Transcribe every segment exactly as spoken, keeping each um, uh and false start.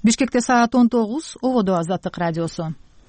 Бишкекте саат он тогуз, ободо Азаттык радиосу.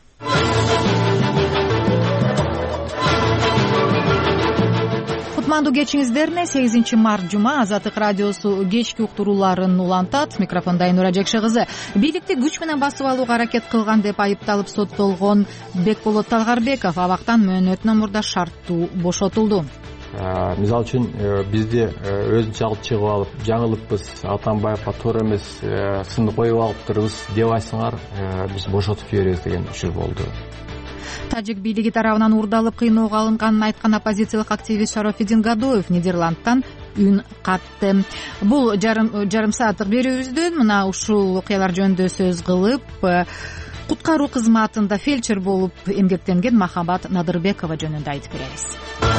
Кутмандуу кечиңиздерине сегизинчи март жума Азаттык радиосу кечки уктурууларын улантат. Микрофонда Айнура Жекше кызы. Бийликти күч менен басып алууга аракет кылган деп айыпталып соттолгон Бекболот Талгарбеков абактан мөөнөтүнөн мурда шарттуу бошотулду. Мисалы үчүн бизди өзүнчө алып чыгып алып жаңылыппыз, Атамбаевга туура эмес сынды коюп алыптырбыз деп айтсаңар, биз бошотуп жиберебиз деген учур болду. Тажик бийлиги тарабынан уурдалып кыйноого алынганын айткан оппозициялык активист Шарофиддин Гадоев Нидерландтан үн катты. Бул жарым жарым сааттык берүүбүздөн мына ушул окуялар жөнүндө сөз кылып, куткаруу кызматында фельдшер болуп эмгектенген Махабат Надырбекова жөнүндө айтып беребиз.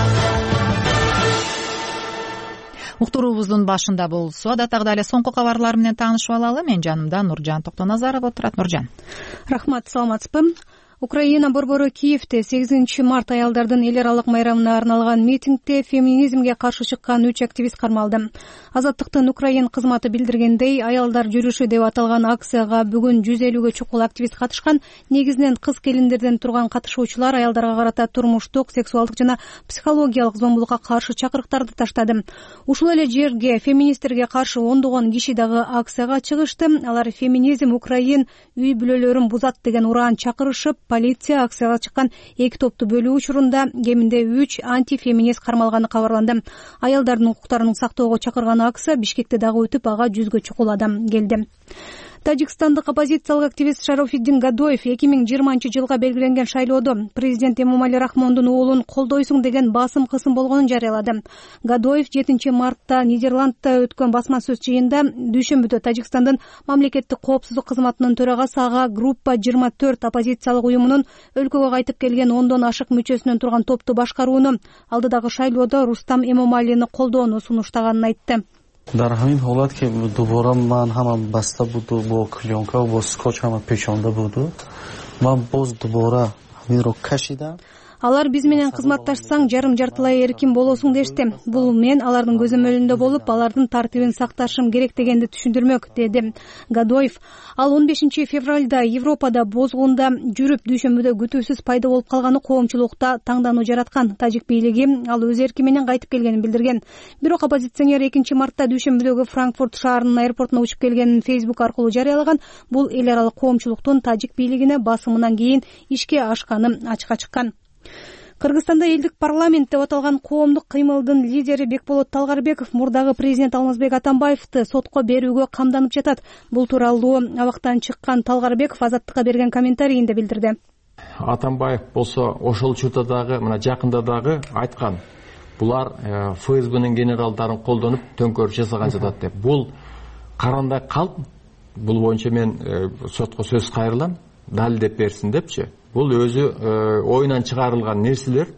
Уктуруубуздун башында болсо, адаттагыдай эле соңку кабарлар менен таанышып алалы. Мен жанымда Нуржан Токтоназаров отурат. Нуржан. Рахмат, саламатсызбы? Украина борбору Киевде сегизинчи март аялдардын эл аралык майрамына арналган митингде феминизмге каршы чыккан үч активист кармалды. Азаттыктын Украин кызматы билдиргендей, аялдар жүрүшү деп аталган акцияга бүгүн жүз элүүгө чукул активист катышкан. Негизинен кыз келиндерден турган катышуучулар аялдарга карата турмуштук, сексуалдык жана психологиялык зомбулукка каршы чакырыктарды таштады. Ушул эле жерге феминисттерге каршы ондогон киши дагы акцияга чыгышты. Алар феминизм Украин үй бүлөлөрүн бузат деген ураан чакырышып, полиция акцияга чыккан эки топту бөлүү учурунда кеминде үч антифеминист кармалганы кабарланды. Аялдардын укуктарын сактоого чакырган акция Бишкекте дагы өтүп, ага жүзгө чукул адам келди. Тажикстандык оппозициялык активист Шарофиддин Гадоев эки миң жыйырманчы жылга белгиленген шайлоодо президент Эмомали Рахмондун уулун колдойсуң деген басым кысым болгонун жарыялады. Гадоев жетинчи мартта Нидерландта өткөн басма сөз жыйында дүйшөмбүдө Тажикстандын мамлекеттик коопсуздук кызматынын төрагасы ага группа жыйырма төрт оппозициялык уюмунун өлкөгө кайтып келген ондон ашык мүчөсүнөн турган топту башкарууну, алдыдагы шайлоодо Рустам Эмомалини колдоону сунуштаганын айтты. дар ҳамин ҳолат ки дубора ман ҳама баста буду, бо клёнка бо скотч ҳама пешонда буду, ман боз дубора ҳаминро кашидам. Алар биз менен кызматташсаң жарым жартылай эркин болосуң дешти. Бул мен алардын көзөмөлүндө болуп, алардын тартибин сакташым керек дегенди түшүндүрмөк, деди Гадоев. Ал он бешинчи февралда Европада бозгунда жүрүп дүйшөмбүдө күтүүсүз пайда болуп калганы коомчулукта таңдануу жараткан. Тажик бийлиги ал өз эрки менен кайтып келгенин билдирген. Бирок оппозиционер экинчи мартта дүйшөмбүдөгү Франкфурт шаарынын аэропортуна учуп келгенин Facebook аркылуу жарыялаган. Бул эл аралык коомчулуктун тажик бийлигине басымынан кийин ишке ашканы ачыкка чыккан. Кыргызстанда элдик парламент деп аталган коомдук кыймылдын лидери Бекболот Талгарбеков мурдагы президент Алмазбек Атамбаевди сотко берүүгө камданып жатат. Бул тууралуу абактан чыккан Талгарбеков Азаттыкка берген комментарийинде билдирди. Атамбаев болсо ошол учурда дагы, мына жакында дагы айткан. Булар ФСБнын генералдарын колдонуп төңкөрүш жасаган жатат деп. Бул карандай калп, бул боюнча мен сотко сөз кайрылам, далилдеп берсин депчи. Бул өзү оюнан чыгарылган нерселер.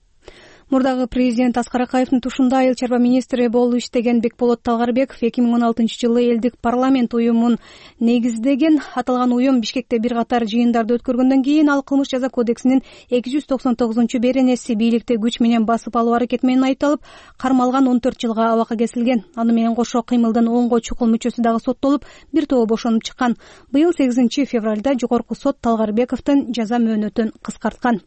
Мурдагы президент Аскар Акаевдин тушунда айыл чарба министри болуп иштеген Бекболот Талгарбеков эки миң он алтынчы жылы элдик парламент уюмун негиздеген. Аталган уюм Бишкекте бир катар жыйындарды өткөргөндөн кийин ал кылмыш жаза кодексинин эки жүз токсон тогузунчу беренеси бийликти күч менен басып алуу аракети менен айыпталып, кармалган он төрт жылга абакка кесилген. Аны менен кошо кыймылдын онго чукул мүчөсү дагы соттолуп, бир тобу бошонуп чыккан. Быйыл сегизинчи февралда жогорку сот Талгарбековдун жаза мөөнөтүн кыскарткан.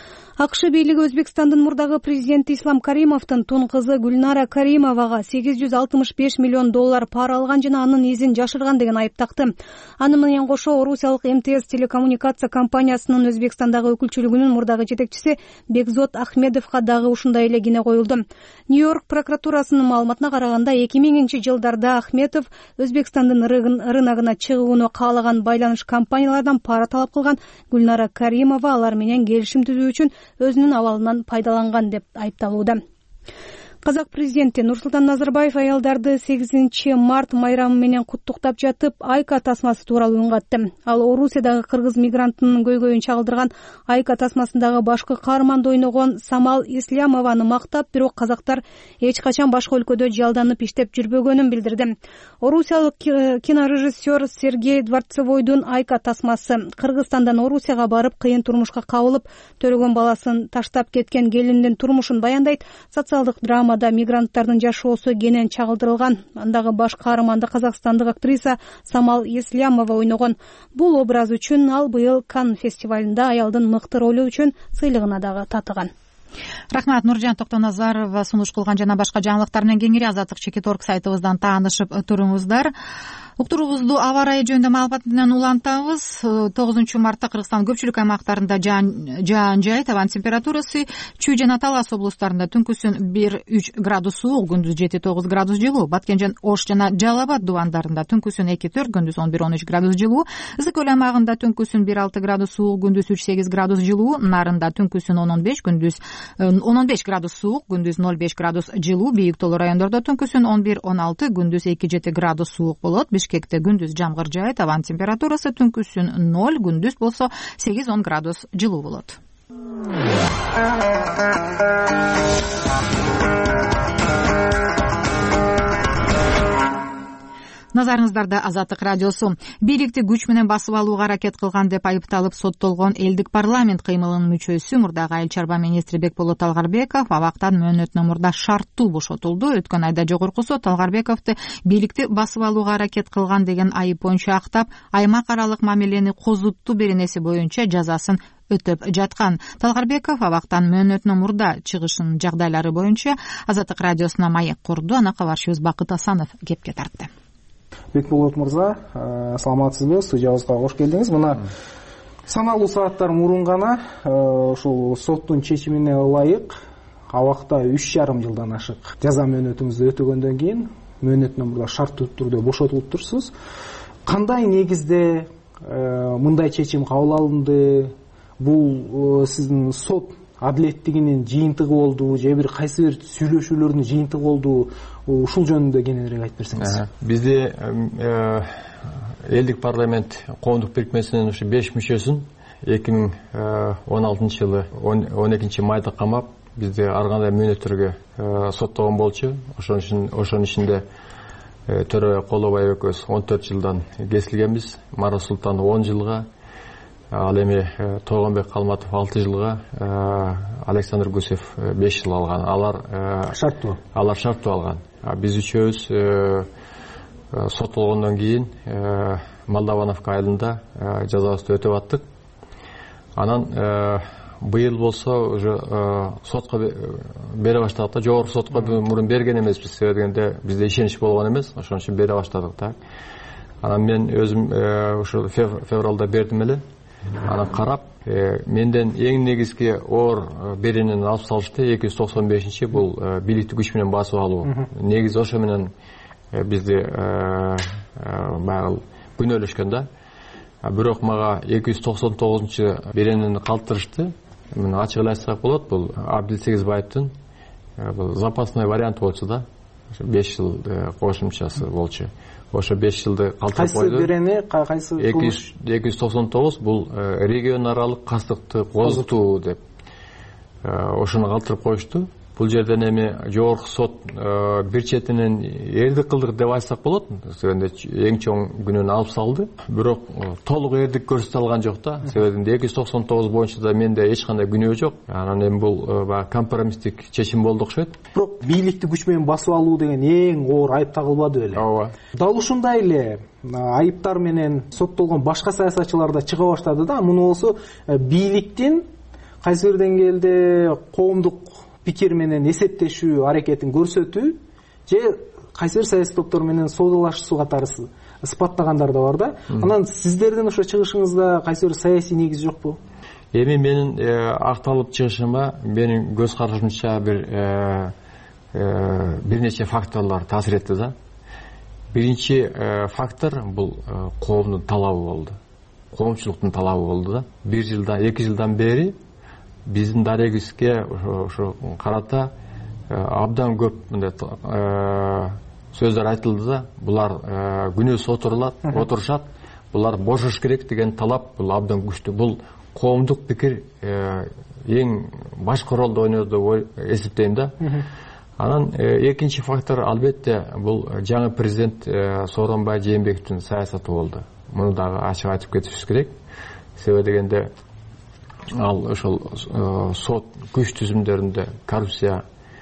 АКШ бийлиги Өзбекстандын мурдагы президенти Ислам Каримовдун тун кызы Гүлнара Каримовага сегиз жүз алтымыш беш миллион доллар пара алган жана анын изин жашырган деген айып такты. Аны менен кошо Орусиялык эм тэ эс телекоммуникация компаниясынын Өзбекстандагы өкүлчүлүгүнүн мурдагы жетекчиси Бекзот Ахмедовго дагы ушундай эле кине коюлду. Нью-Йорк прокуратурасынын маалыматына караганда эки миңинчи жылдарда Ахмедов Өзбекстандын рыногуна чыгууну каалаган байланыш компаниялардан пара талап кылган. Гүлнара Каримова алар менен келишим түзүү үчүн өзүнүн абалынан пайдаланган деп айыпталууда. Казак президенти Нурсултан Назарбаев аялдарды сегизинчи март майрамы менен куттуктап жатып, Айка тасмасы тууралуу үн катты. Ал Орусиядагы кыргыз мигранттын көйгөйүн чагылдырган Айка тасмасындагы башкы каарманды ойногон Самал Ислямованы мактап, бирок казактар эч качан башка өлкөдө жалданып иштеп жүрбөгөнүн билдирди. Орусиялык кинорежиссер Сергей Дворцевойдун Айка тасмасы Кыргызстандан Орусияга барып кыйын турмушка кабылып, төрөгөн баласын таштап кеткен келиндин турмушун баяндайт. Социалдык драма камамада мигранттардын жашоосу кенен чагылдырылган. Андагы баш каарманды казакстандык актриса Самал Еслямова ойногон. Бул образ үчүн ал быйыл Канн фестивалында аялдын мыкты ролу үчүн сыйлыгына дагы татыган. Рахмат, Нуржан Токтоназарова сунуш кылган жана башка жаңылыктар менен кеңири Азаттык чекит точка орг сайтыбыздан таанышып туруңуздар. Уктуруубузду аба ырайы жөнүндө маалымат менен улантабыз. тогузунчу мартта Кыргызстан көпчүлүк аймактарында жаан жай, табан температурасы Чүй жана Талас облустарында түнкүсүн бир үч градус суук, күндүз жети тогуз градус жылуу. Баткен, Ош жана Жалал Абад дубандарында түнкүсүн эки төрт, күндүз он бир он үч градус жылуу. Ысык көл аймагында түнкүсүн бир алты градус суук, күндүз үч сегиз градус жылуу. Нарында түнкүсүн он он беш, күндүз он беш градус суук, күндүз ноль беш градус жылуу. Бийик тоолуу райондордо түнкүсүн он бир он алты, күндүз эки жети градус суук болот. Бишкекте күндүз жамгыр жаайт, табан температурасы түнкүсүн ноль, күндүз болсо сегиз он градус жылуу болот. Назарыңыздарда Азаттык радиосу. Бийликти күч менен басып алууга аракет кылган деп айыпталып соттолгон элдик парламент кыймылынын мүчөсү мурдагы айыл чарба министри Бекболот Талгарбеков абактан мөөнөтүнөн мурда шарттуу бошотулду. Өткөн айда жогорку сот Талгарбековду бийликти басып алууга аракет кылган деген айып боюнча актап, аймак аралык мамилени козутту беренеси боюнча жазасын өтөп жаткан. Талгарбеков абактан мөөнөтүнөн мурда чыгышынын жагдайлары боюнча Азаттык радиосуна маек курду. Аны кабарчыбыз Бакыт Асанов кепке тартты. Бекболот мырза, саламатсызбы? Студиябызга кош келдиңиз. Мына саналуу сааттар мурун гана ушул соттун чечимине ылайык абакта үч жарым жылдан ашык жаза мөөнөтүңүздү өтөгөндөн кийин мөөнөтүнөн мурда шарттуу түрдө бошотулуп турсуз. Кандай негизде мындай чечим кабыл алынды? Бул сиздин сот адилеттигинин жыйынтыгы болду, же бир кайсы бир сүйлөшүүлөрдүн жыйынтыгы болду? Ушул жөнүндө кененирээк айтып берсеңиз. Бизде элдик парламент коомдук бирикмесинин ушу беш мүчөсүн эки миң он алтынчы жылы он экинчи майда камап, бизде ар кандай мөөнөттөргө соттогон болчу. Ошонун ичинде Төрөбай Колобаев экөөбүз он төрт жылдан кесилгенбиз, Марат Султанов он жылга, ал эми Тойгонбек Калматов алты жылга, Александр Гусев беш жыл алган. Алар шарттуу. Алар шарттуу алган. Биз үчөөбүз соттолгондон кийин Молдовановка айылында жазабызды өтөп аттык. Анан быйыл болсо уже сотко бере баштадык да. Жогорку сотко мурун берген эмеспиз, себеби дегенде бизде ишенич болгон эмес, ошон үчүн бере баштадык да. Анан мен өзүм ушул февралда бердим эле. Анан карап, менден эң негизги оор беренени алып салышты. эки жүз токсон бешинчи бул бийликти күч менен басып алуу. Негизи ошо менен бизди баягы күнөөлөшкөн да. Бирок мага эки жүз токсон тогузунчу беренени калтырышты. Мен ачык эле айтсак болот, бул Абдил Сегизбаевдин бул запасной варианты болчу да. беш жыл кошумчасы болчу. Ошо беш жылды калтырып койду. Кайсы берени, кайсы эки жүз токсон тогуз бул регион аралык кастыкты козутуу деп ошону калтырып коюшту. Бул жерден эми жогорку сот бир четинен эрдик кылдык деп айтсак болот. Себебинде эң чоң күнөөнү алып салды. Бирок толук эрдик көрсөтө алган жок да. Себебинде эки жүз токсон тогуз боюнча да менде эч кандай күнөө жок. Анан эми бул баягы компромисстик чечим болду окшойт. Бирок бийликти күч менен басып алуу деген эң оор айып тагылбады беле? Ооба. Дал ушундай эле айыптар менен соттолгон башка саясатчылар да чыга баштады да. Муну болсо бийликтин кайсы бир деңгээлде коомдук пикир менен эсептешүү аракетин көрсөтүү же кайсы бир саясий топтор менен соодалашуу катары сыпаттагандар да бар да. Анан сиздердин ошо чыгышыңызда кайсы бир саясий негиз жокпу? Эми менин акталып чыгышыма менин көз карашымча бир бир нече факторлор таасир этти да. Биринчи фактор бул коомдун талабы болду. Коомчулуктун талабы болду да. Бир жылдан, эки жылдан бери биздин дарегибизге ошо карата абдан көп мындай сөздөр айтылды да. Булар күнөөсү отурулат, отурушат. Булар бошош керек деген талап бул абдан күчтүү. Бул коомдук пикир эң башкы ролду ойнойт деп эсептейм да. Анан экинчи фактор албетте бул жаңы президент Сооронбай Жээнбековдун саясаты болду. Муну дагы ачык айтып кетишибиз керек. Себеби дегенде ал ошол сот күч түзүмдөрүндө коррупция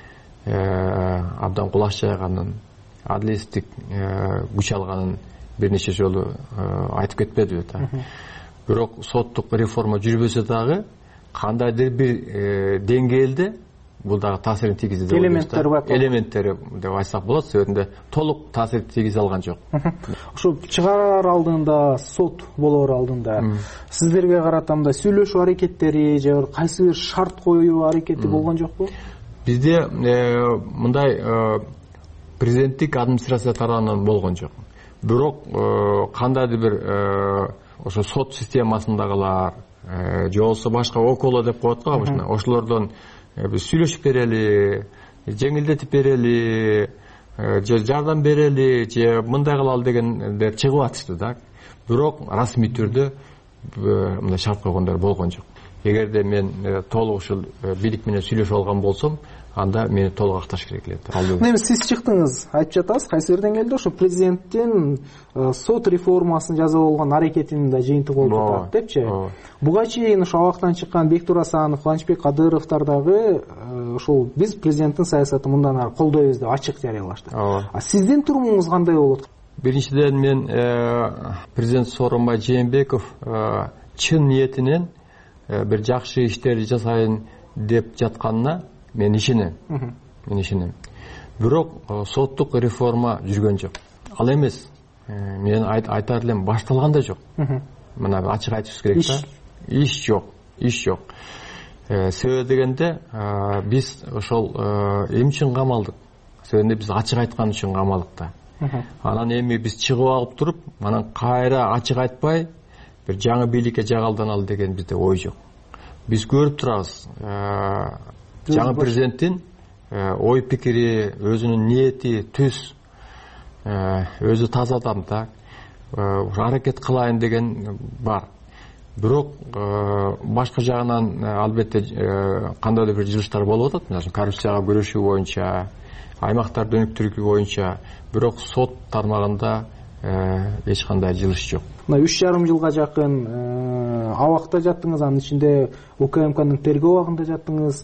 абдан кулак жайганын, адилеттик күч алганын бир нече жолу айтып кетпедиби да. Бирок соттук реформа жүрбөсө дагы кандайдыр бир деңгээлде бул дагы таасирин тийгизди деп элементтер бар. Элементтери деп айтсак болот, себебинде толук таасир тийгизе алган жок. Ошо чыгарар алдында, сот болоор алдында сиздерге карата мындай сүйлөшүү аракеттери же кайсы бир шарт коюу аракети болгон жокпу? Бизде мындай президенттик администрация тарабынан болгон жок. Бирок кандайдыр бир ошо сот системасындагылар же болбосо башка около деп коет го обычно, ошолордон биз сүйлөшүп берели, жеңилдетип берели, же жардам берели, же мындай кылалы дегендер чыгып атышты да. Бирок расмий түрдө мындай шарт койгондор болгон жок. Эгерде мен толук ушул бийлик менен сүйлөшүп алган болсом, анда мени толук акташ керек эле. Эми сиз чыктыңыз, айтып жатасыз, кайсы бир деңгээлде ошо президенттин сот реформасын жазып болгон аракетинин да жыйынтыгы болуп атат депчи. Буга чейин ошо абактан чыккан Бектур Асанов, Кубанычбек Кадыровдор дагы ошол биз президенттин саясатын мындан ары колдойбуз деп ачык жарыялашты. А сиздин турумуңуз кандай болот? Биринчиден мен президент Сооронбай Жээнбеков чын ниетинен бир жакшы иштерди жасайын деп жатканына мен ишенем. Мен ишенем. Бирок соттук реформа жүргөн жок. Ал эмес. Мен айтар элем башталган да жок. Мына ачык айтышыбыз керек да. Иш жок. Иш жок. Себеби дегенде биз ошол эми үчүн камалдык. Себебинде биз ачык айткан үчүн камалдык да. Анан эми биз чыгып алып туруп, анан кайра ачык айтпай бир жаңы бийликке жагалданалы деген бизде ой жок. Биз көрүп турабыз. Жаңы президенттин ой пикири, өзүнүн ниети, түз, өзү таза адам да, аракет кылайын деген бар. Бирок башка жагынан албетте кандайдыр бир жылыштар болуп атат, мисалы коррупцияга күрөшүү боюнча, аймактарды өнүктүрүү боюнча, бирок сот тармагында эч кандай жылыш жок. Мына үч жарым жылга жакын абакта жаттыңыз, анын ичинде УКМКнын тергөө абагында жаттыңыз.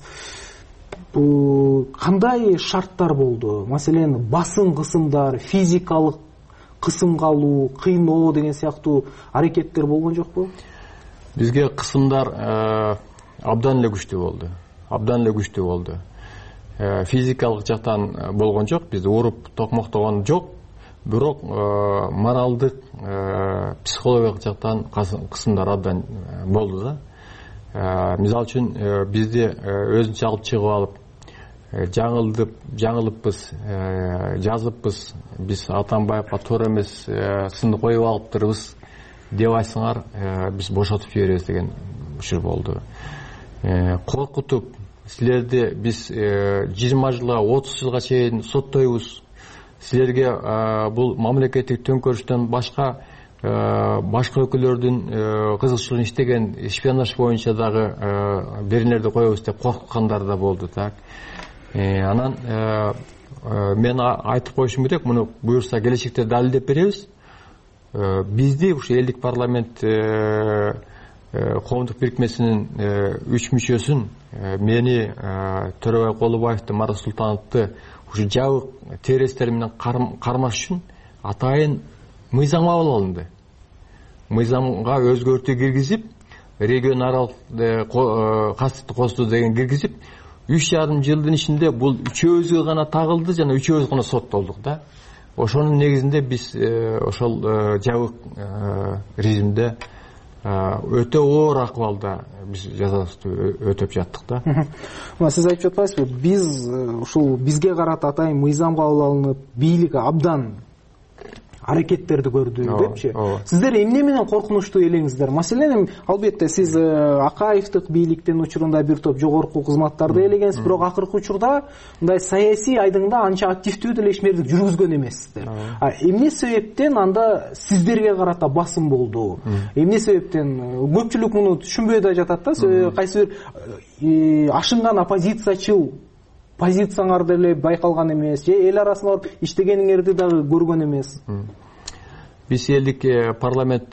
Бул кандай шарттар болду? Маселен, басым кысымдар, физикалык кысымга алуу, кыйноо деген сыяктуу аракеттер болгон жокпу? Бизге кысымдар абдан эле күчтүү болду. Абдан эле күчтүү болду. Физикалык жактан болгон жок, бизди уруп токмоктогон жок. Бирок моралдык, психологиялык жактан кысымдар абдан болду да. Мисалы үчүн бизди өзүнчө алып чыгып алып, жаңылдып, жаңылыппыз, жазыппыз, биз Атамбаевга туура эмес сынды коюп алыптырбыз деп айтсаңар, биз бошотуп жиберебиз деген учур болду. Коркутуп, силерди биз жыйырма жылга, отуз жылга чейин соттойбуз. Силерге бул мамлекеттик төңкөрүштөн башка башка өлкөлөрдүн кызыкчылыгын иштеген шпионаж боюнча дагы беренелерди коебуз деп коркуткандар да болду так. Анан мен айтып коюшум керек, муну буюрса келечекте далилдеп беребиз. Бизди ушу элдик парламент коомдук бирикмесинин үч мүчөсүн, мени, Төрөбай Колубаевди, Марат Султановду ушу жабык террористтер менен кармаш үчүн атайын мыйзам кабыл алынды. Мыйзамга өзгөртүү киргизип, регион аралык кастыкты косту деген киргизип, үч жарым жылдын ичинде бул үчөөбүзгө гана тагылды жана үчөөбүз гана соттолдук да. Ошонун негизинде биз ошол жабык режимде өтө оор акыбалда биз жазабызды өтөп жаттык да. Мына сиз айтып жатпайсызбы, биз ушул бизге карата атайын мыйзам кабыл алынып, бийлик абдан аракеттерди көрдү депчи. Сиздер эмне менен коркунучтуу элеңиздер? Маселен, албетте сиз Акаевдик бийликтин учурунда бир топ жогорку кызматтарды элегенсиз, бирок акыркы учурда мындай саясий айдыңда анча активдүү деле ишмердик жүргүзгөн эмессиздер. А эмне себептен анда сиздерге карата басым болду? Эмне себептен? Көпчүлүк муну түшүнбөй да жатат да, кайсы бир ашынган оппозициячыл позицияңар деле байкалган эмес, же эл арасында иштегениңерди дагы көргөн эмес. Биз элдик парламент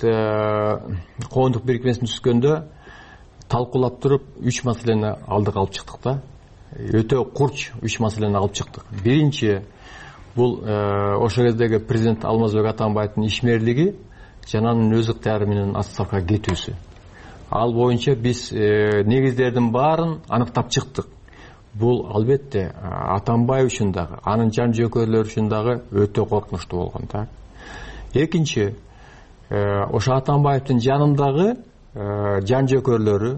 коомдук бирикмесин түзгөндө талкуулап туруп үч маселени алдыга алып чыктык да. өтө курч үч маселени алып чыктык. Биринчи, бул ошол кездеги президент Алмазбек Атамбаевдин ишмерлиги жана анын өз ыктыяры менен отставкага кетүүсү. Ал боюнча биз негиздердин баарын аныктап чыктык. Бул албетте Атамбаев үчүн дагы, анын жан жөөкөрлөрү үчүн дагы өтө коркунучтуу болгон да. Экинчи, ошо Атамбаевдин жанындагы жан жөөкөрлөрү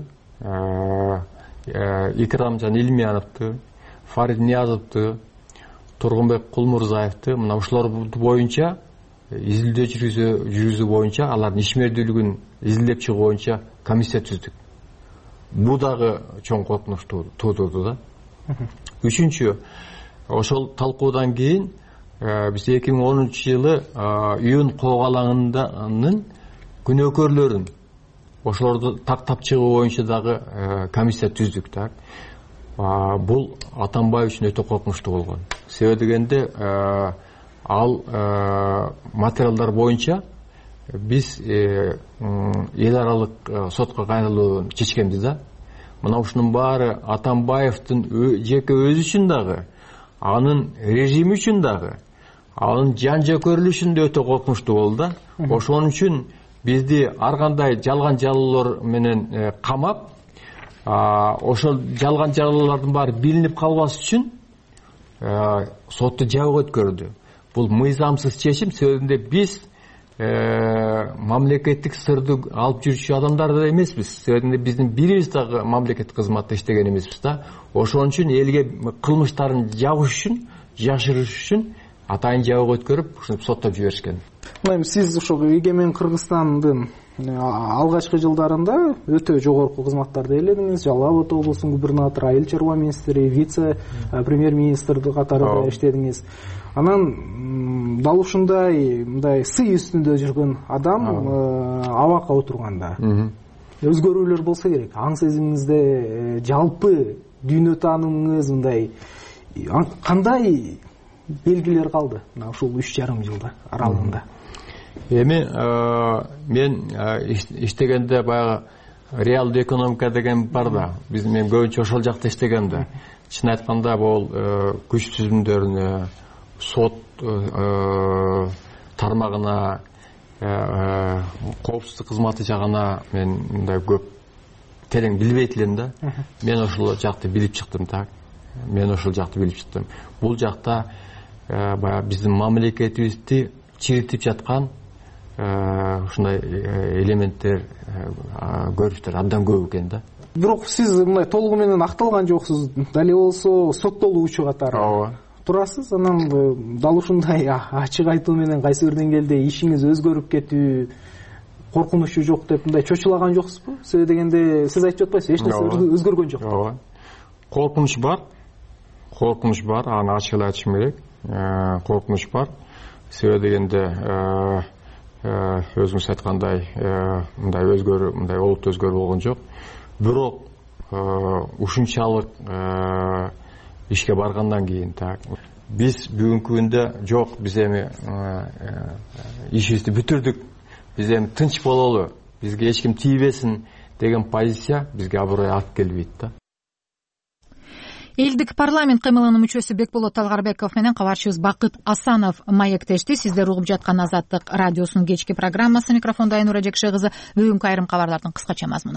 Икрамжан Илмияновду, Фарид Ниязовду, Тургунбек Кулмурзаевди, мына ушулар боюнча изилдөө жүргүзүү боюнча, алардын ишмердүүлүгүн изилдеп чыгуу боюнча комиссия түздүк. Бул дагы чоң коркунуч туудурду да. Үчүнчү, ошол талкуудан кийин биз эки миң онунчу жылы июнь коогалаңынын күнөөкөрлөрүн ошолорду тактап чыгуу боюнча дагы комиссия түздүк да. Бул Атамбаев үчүн өтө коркунучтуу болгон. Себеби дегенде ал материалдар боюнча биз эл аралык сотко кайрылууну чечкенбиз да. Мына ушунун баары Атамбаевдин жеке өзү үчүн дагы, анын режими үчүн дагы, анын жан жөөкөрлүгү үчүн да өтө коркунучтуу болду да. Ошон үчүн бизди ар кандай жалган жалалар менен камап, ошол жалган жалалардын баары билинип калбас үчүн сотту жабык өткөрдү. Бул мыйзамсыз чечим, себебинде биз мамлекеттик сырды алып жүрүүчү адамдар да эмеспиз. Себебинде биздин бирибиз дагы мамлекеттик кызматта иштеген эмеспиз да. Ошон үчүн элге кылмыштарын жабыш үчүн, жашырыш үчүн атайын жабык өткөрүп, ушинтип соттоп жиберишкен. Мына сиз ошо эгемен Кыргызстандын алгачкы жылдарында өтө жогорку кызматтарды ээледиңиз. Жалал Абад облусунун губернатору, айыл чарба министри, вице премьер-министр катарында иштедиңиз. Анан дал ушундай мындай сый үстүндө жүргөн адам абакка отурганда өзгөрүүлөр болсо керек. Аң сезимиңизде жалпы дүйнө таанымыңыз мындай кандай белгилер калды мына ушул үч жарым жылда аралыгында? Эми мен иштегенде баягы реалдуу экономика деген бар да. Биз мен көбүнчө ошол жакта иштегем да. Чын айтканда бул күч түзүмдөрүнө, сот тармагына, коопсуздук кызматы жагына мен мындай көп терең билбейт элем да. Мен ошол жакты билип чыктым да. Мен ошол жакты билип чыктым. Бул жакта баягы биздин мамлекетибизди чиритип жаткан ушундай элементтер, көрүштөр абдан көп экен да. Бирок сиз мындай толугу менен акталган жоксуз, дале болсо соттолуучу катары. Ооба. Турасыз, анан дал ушундай ачык айтуу менен кайсы бир деңгээлде ишиңиз өзгөрүп кетүү коркунучу жок деп мындай чочулаган жоксузбу? Себеби дегенде сиз айтып жатпайсызбы, эч нерсе өзгөргөн жок. Ооба. Коркунуч бар. Коркунуч бар, аны ачык эле айтышым керек. Коркунуч бар. Себеби дегенде өзүңүз айткандай мындай өзгөрүү, мындай олуттуу өзгөрүү болгон жок. Бирок ушунчалык ишке баргандан кийин так биз бүгүнкү күндө жок, биз эми ишибизди бүтүрдүк, биз эми тынч бололу, бизге эч ким тийбесин деген позиция бизге аброй алып келбейт да. Элдик парламент кыймылынын мүчөсү Бекболот Талгарбеков менен кабарчыбыз Бакыт Асанов маектешти. Сиздер угуп жаткан Азаттык радиосунун кечки программасы. Микрофондо Айнура Жекше кызы. Бүгүнкү айрым кабарлардын кыскача мазмуну.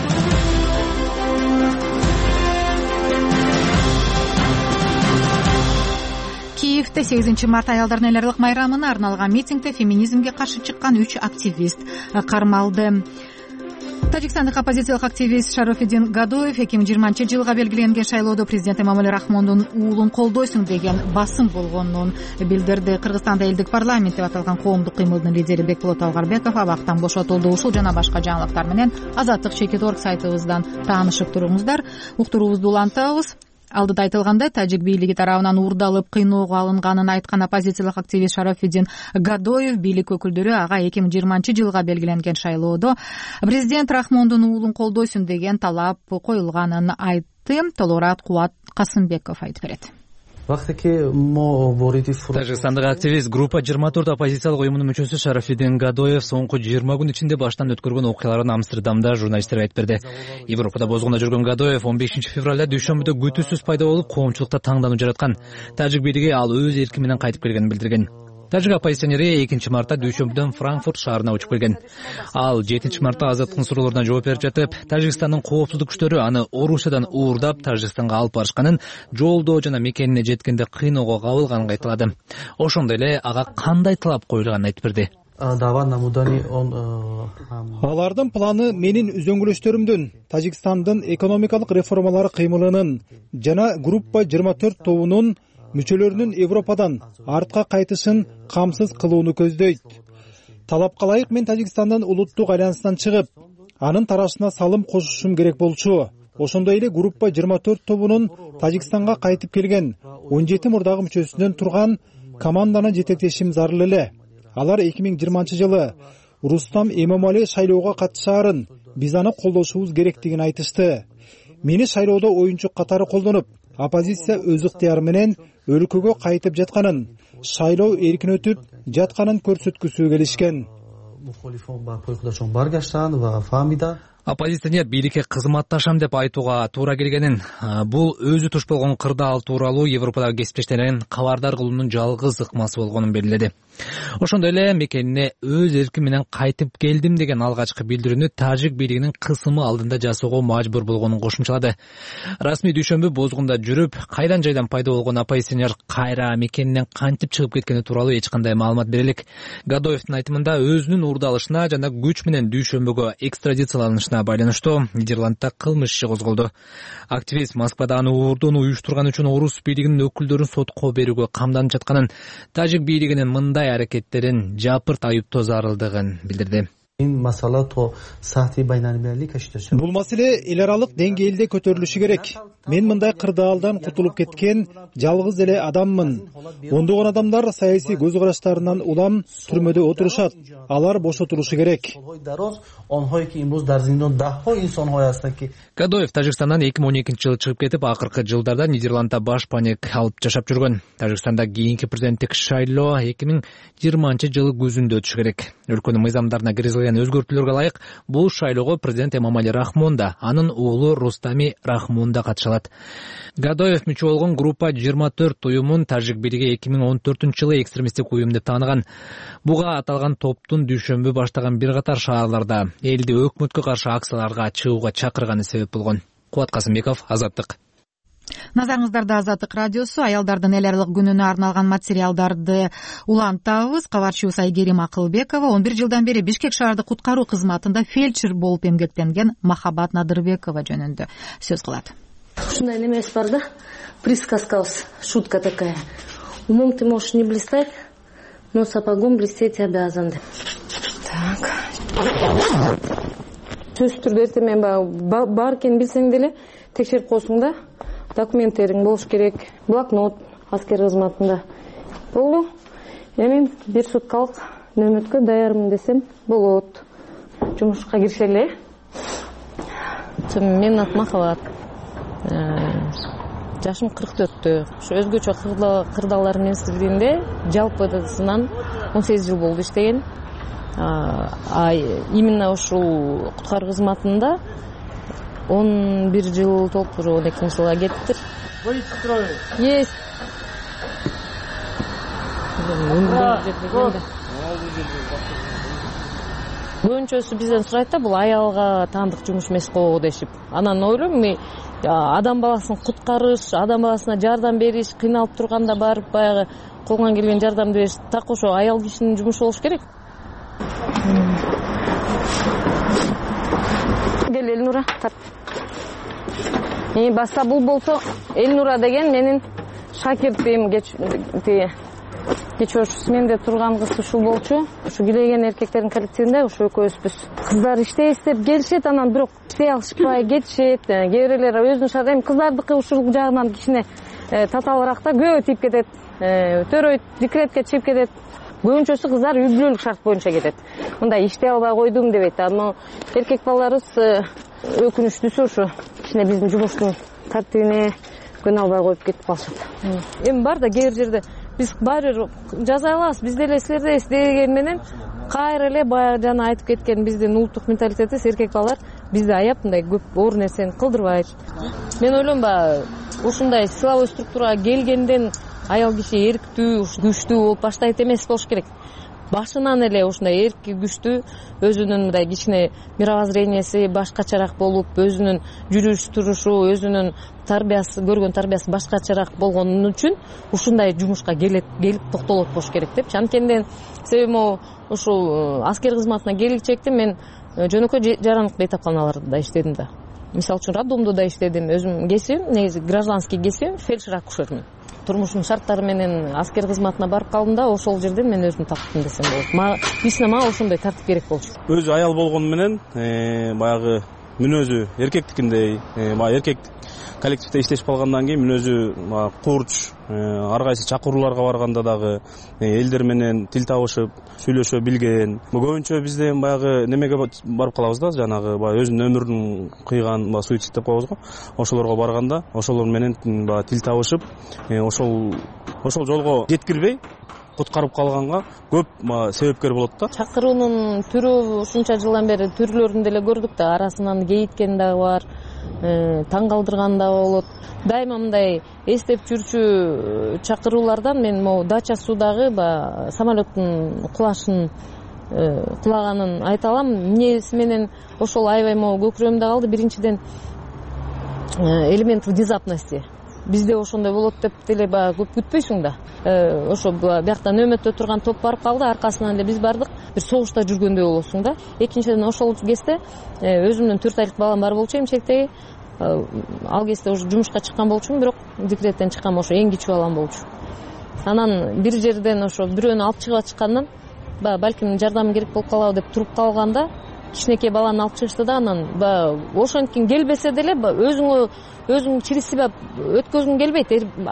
Киевде сегизинчи март аялдардын эл аралык майрамына арналган митингде феминизмге каршы чыккан үч активист кармалды. Тажикстандык оппозициялык активист Шарофидин Гадоев эки миң жыйырманчы жылга белгиленген шайлоодо президент Эмомали Рахмондун уулун колдойсуң деген басым болгонун билдирди. Кыргызстанда элдик парламент деп аталган коомдук кыймылдын лидери Бекболот Талгарбеков абактан бошотулду. Ушул жана башка жаңылыктар менен Азаттык чекит орг сайтыбыздан таанышып туруңуздар. Уктуруубузду улантабыз. Алдыда айтылгандай, тажик бийлиги тарабынан уурдалып кыйноого алынганын айткан оппозициялык активист Шарофидин Гадоев бийлик өкүлдөрү ага эки миң жыйырманчы жылга белгиленген шайлоодо президент Рахмондун уулун колдойсуң деген талап коюлганын айтты. Толугураак Кубат Касымбеков айтып берет. Тажикстандык активист группа жыйырма төрт оппозициялык уюмунун мүчөсү Шарафиддин Гадоев соңку жыйырма күн ичинде баштан өткөргөн окуяларын Амстердамда журналисттерге айтып берди. Европада бозгунда жүргөн Гадоев он бешинчи февралда дүйшөмбүдө күтүүсүз пайда болуп, коомчулукта таңдануу жараткан. Тажик бийлиги ал өз эрки менен кайтып келгенин билдирген. Тажик оппозиционери экинчи мартта дүйшөмбүдөн Франкфурт шаарына учуп келген. Ал жетинчи мартта азаттыктын суроолоруна жооп берип жатып, Тажикстандын коопсуздук күчтөрү аны Орусиядан уурдап Тажикстанга алып барышканын, жолдо жана мекенине жеткенде кыйноого кабылганын айтылады. Ошондой эле ага кандай талап коюлганын айтып берди. Алардын планы менин үзөңгүлөштөрүмдүн, Тажикстандын экономикалык реформалары кыймылынын жана группа жыйырма төрт тобунун мүчөлөрүнүн Европадан артка кайтышын камсыз кылууну көздөйт. Талапка ылайык мен Тажикстандын улуттук альянсынан чыгып, анын тарашына салым кошушум керек болчу. Ошондой эле группа жыйырма төрт тобунун Тажикстанга кайтып келген он жети мурдагы мүчөсүнөн турган команданы жетектешим зарыл эле. Алар эки миң жыйырманчы жылы Рустам Эмомали шайлоого катышаарын, биз аны колдошубуз керектигин айтышты. Мени шайлоодо оюнчу катары колдонуп, оппозиция өз ыктыяры менен өлкөгө кайтып жатканын, шайлоо эркин өтүп жатканын көрсөткүсү келишкен. Оппозиционер бийликке кызматташам деп айтууга туура келгенин, бул өзү туш болгон кырдаал тууралуу Европадагы кесиптештерин кабардар кылуунун жалгыз ыкмасы болгонун белгиледи. Ошондой эле мекенине өз эрким менен кайтып келдим деген алгачкы билдирүүнү Тажик бийлигинин кысымы алдында жасоого мажбур болгонун кошумчалады. Расмий дүйшөмбү бозгунда жүрүп, кайдан жайдан пайда болгон оппозиционер кайра мекенинен кантип чыгып кеткени тууралуу эч кандай маалымат бере элек. Гадоевдин айтымында өзүнүн уурдалышына жана күч менен дүйшөмбүгө экстрадицияланышына байланыштуу Нидерландда кылмыш иши козголду. Активист Москвада аны уурдоону уюштурган үчүн орус бийлигинин өкүлдөрүн сотко берүүгө камданып жатканын, Тажик бийлигинин мындай аракеттерин жапырт айыптоо зарылдыгын билдирди. Бул маселе эл аралык деңгээлде көтөрүлүшү керек. Мен мындай кырдаалдан кутулуп кеткен жалгыз эле адаммын. Ондогон адамдар саясий көз караштарынан улам түрмөдө отурушат. Алар бошотулушу керек. Гадоев Тажикстандан эки миң он экинчи жылы чыгып кетип, акыркы жылдарда Нидерландда баш паник алып жашап жүргөн. Тажикстанда кийинки президенттик шайлоо эки миң жыйырманчы жылы күзүндө өтүшү керек. Өлкөнүн мыйзамдарына киргизилген өзгөртүүлөргө ылайык бул шайлоого президент Эмомали Рахмон да, анын уулу Рустами Рахмон да катышалат. Гадоев мүчө болгон группа жыйырма төрт уюмун Тажик бийлиги эки миң он төртүнчү жылы экстремисттик уюм деп тааныган. Буга аталган топтун дүйшөмбү баштаган бир катар шаарларда элди өкмөткө каршы акцияларга чыгууга чакырганы себеп болгон. Кубат Касымбеков, Азаттык. Назарыңыздарда Азаттык радиосу. Аялдардын эл аралык күнүнө арналган материалдарды улантабыз. Кабарчыбыз Айгерим Акылбекова он бир жылдан бери Бишкек шаардык куткаруу кызматында фельдшер болуп эмгектенген Махабат Надырбекова жөнүндө сөз кылат. Ушундай немес бар да, присказкабыз, шутка такая. Умом ты можешь не блистать, но сапогом блестеть обязан. Так. Сөзсүз түрдө эртең мен бар экенин билсең деле текшерип койсуң да. Документтериң болуш керек, блокнот аскер кызматында. Болду. Эми бир суткалык нөмөткө даярмын десем болот. Жумушка киришели. Менин атым Махабат. Жашым кырк төрттө. Ушу өзгөчө кырдаалар менсиздигинде жалпысынан он сегиз жыл болду иштеген. А именно ушул куткаруу кызматында он бир жыл толуп уже он экинчи жылга кеттир. Есть. Көбүнчөсү бизден сурайт да, бул аялга таандык жумуш эмес го дешип. Анан ойлойм, мен адам баласын куткарыш, адам баласына жардам бериш, кыйналып турганда барып баягы колуңан келген жардамды бериш, так ошо аял кишинин жумушу болуш керек. Кел Элнура, тап. Эми баста бул болсо Элнура деген менин шакиртим, кечээ ош сменде турган кыз ушул болчу. Ушу килеген эркектердин коллективинде ушу экөөбүзбүз. Кыздар иштей иштеп келишет, анан бирок иштей алышпай кетишет. Кээ бирлер өзүнүн шаар, эми кыздардыкы ушул жагынан кичине татаалыраак да, көбү тийип кетет. Төрөйт, декретке чыгып кетет. Көбүнчөсү кыздар үй бүлөлүк шарт боюнча кетет. Мындай иштей албай койдум дебейт. Аны эркек балдарыбыз өкүнүчтүүсү ушу кичине биздин жумуштун тартибине кыйналбай коюп кетип калышат. Эми бар да кээ бир жерде биз баары бир жаза алабыз, биз деле силердебиз деген менен кайра эле баягы жана айтып кеткен биздин улуттук менталитетибиз эркек балдар бизди аяп мындай көп оор нерсени кылдырбайт. Мен ойлойм баягы ушундай силовой структурага келгенден аял киши эрктүү, күчтүү болуп баштайт эмес болуш керек. Башынан эле ушундай эрки, күчтүү, өзүнүн мындай кичине мировоззренияси башкачараак болуп, өзүнүн жүрүш турушу, өзүнүн тарбиясы, көргөн тарбиясы башкачараак болгон үчүн ушундай жумушка келет, келип токтолот болуш керек депчи. Анткенден себеби могу ушул аскер кызматына келичекте мен жөнөкөй жарандык бейтапканаларда иштедим да. Мисалы үчүн роддомдо да иштедим. Өзүм кесибим, негизи гражданский кесибим, фельдшер-акушермин. Турмуштун шарттары менен аскер кызматына барып калдым да, ошол жерден мен өзүм таптым десем болот. Мага лично мага ошондой тартип керек болчу. Өзү аял болгону менен баягы мүнөзү эркектикиндей, баягы эркек коллективде иштешип калгандан кийин мүнөзү курч, ар кайсы чакырууларга барганда дагы элдер менен тил табышып, сүйлөшө билген. Көбүнчө бизде баягы немеге барып калабыз да, жанагы баягы өзүнүн өмүрүн кыйган, баягы суицид деп коебуз го. Ошолорго барганда, ошолор менен баягы тил табышып, ошол ошол жолго жеткирбей куткарып калганга көп себепкер болот да. Чакыруунун түрү ушунча жылдан бери түрлөрүн деле көрдүк да, арасынан кейиткен дагы бар, таң калтырган да болот. Дайыма мындай эстеп жүрчү чакыруулардан мен могу дача суудагы баягы самолеттун кулашын кулаганын айта алам. Эмнеси менен ошол аябай могу көкүрөгүмдө калды. Биринчиден элемент внезапности. Бизде ошондой болот деп деле баягы көп күтпөйсүң да. Ошо биякта нөмөттө турган топ барып калды, аркасынан эле биз бардык. Бир согушта жүргөндөй болосуң да. Экинчиден ошол кезде өзүмдүн төрт айлык балам бар болчу эмчектеги. Ал кезде уже жумушка чыккан болчумун, бирок декреттен чыккан ошо эң кичүү балам болчу. Анан бир жерден ошо бирөөнү алып чыгып чыккандан баягы балким жардам керек болуп калабы деп туруп калганда кичинекей баланы алып чыгышты да, анан баягы ошонтип келбесе деле өзүңө өзүң через себя өткөзгүң келбейт.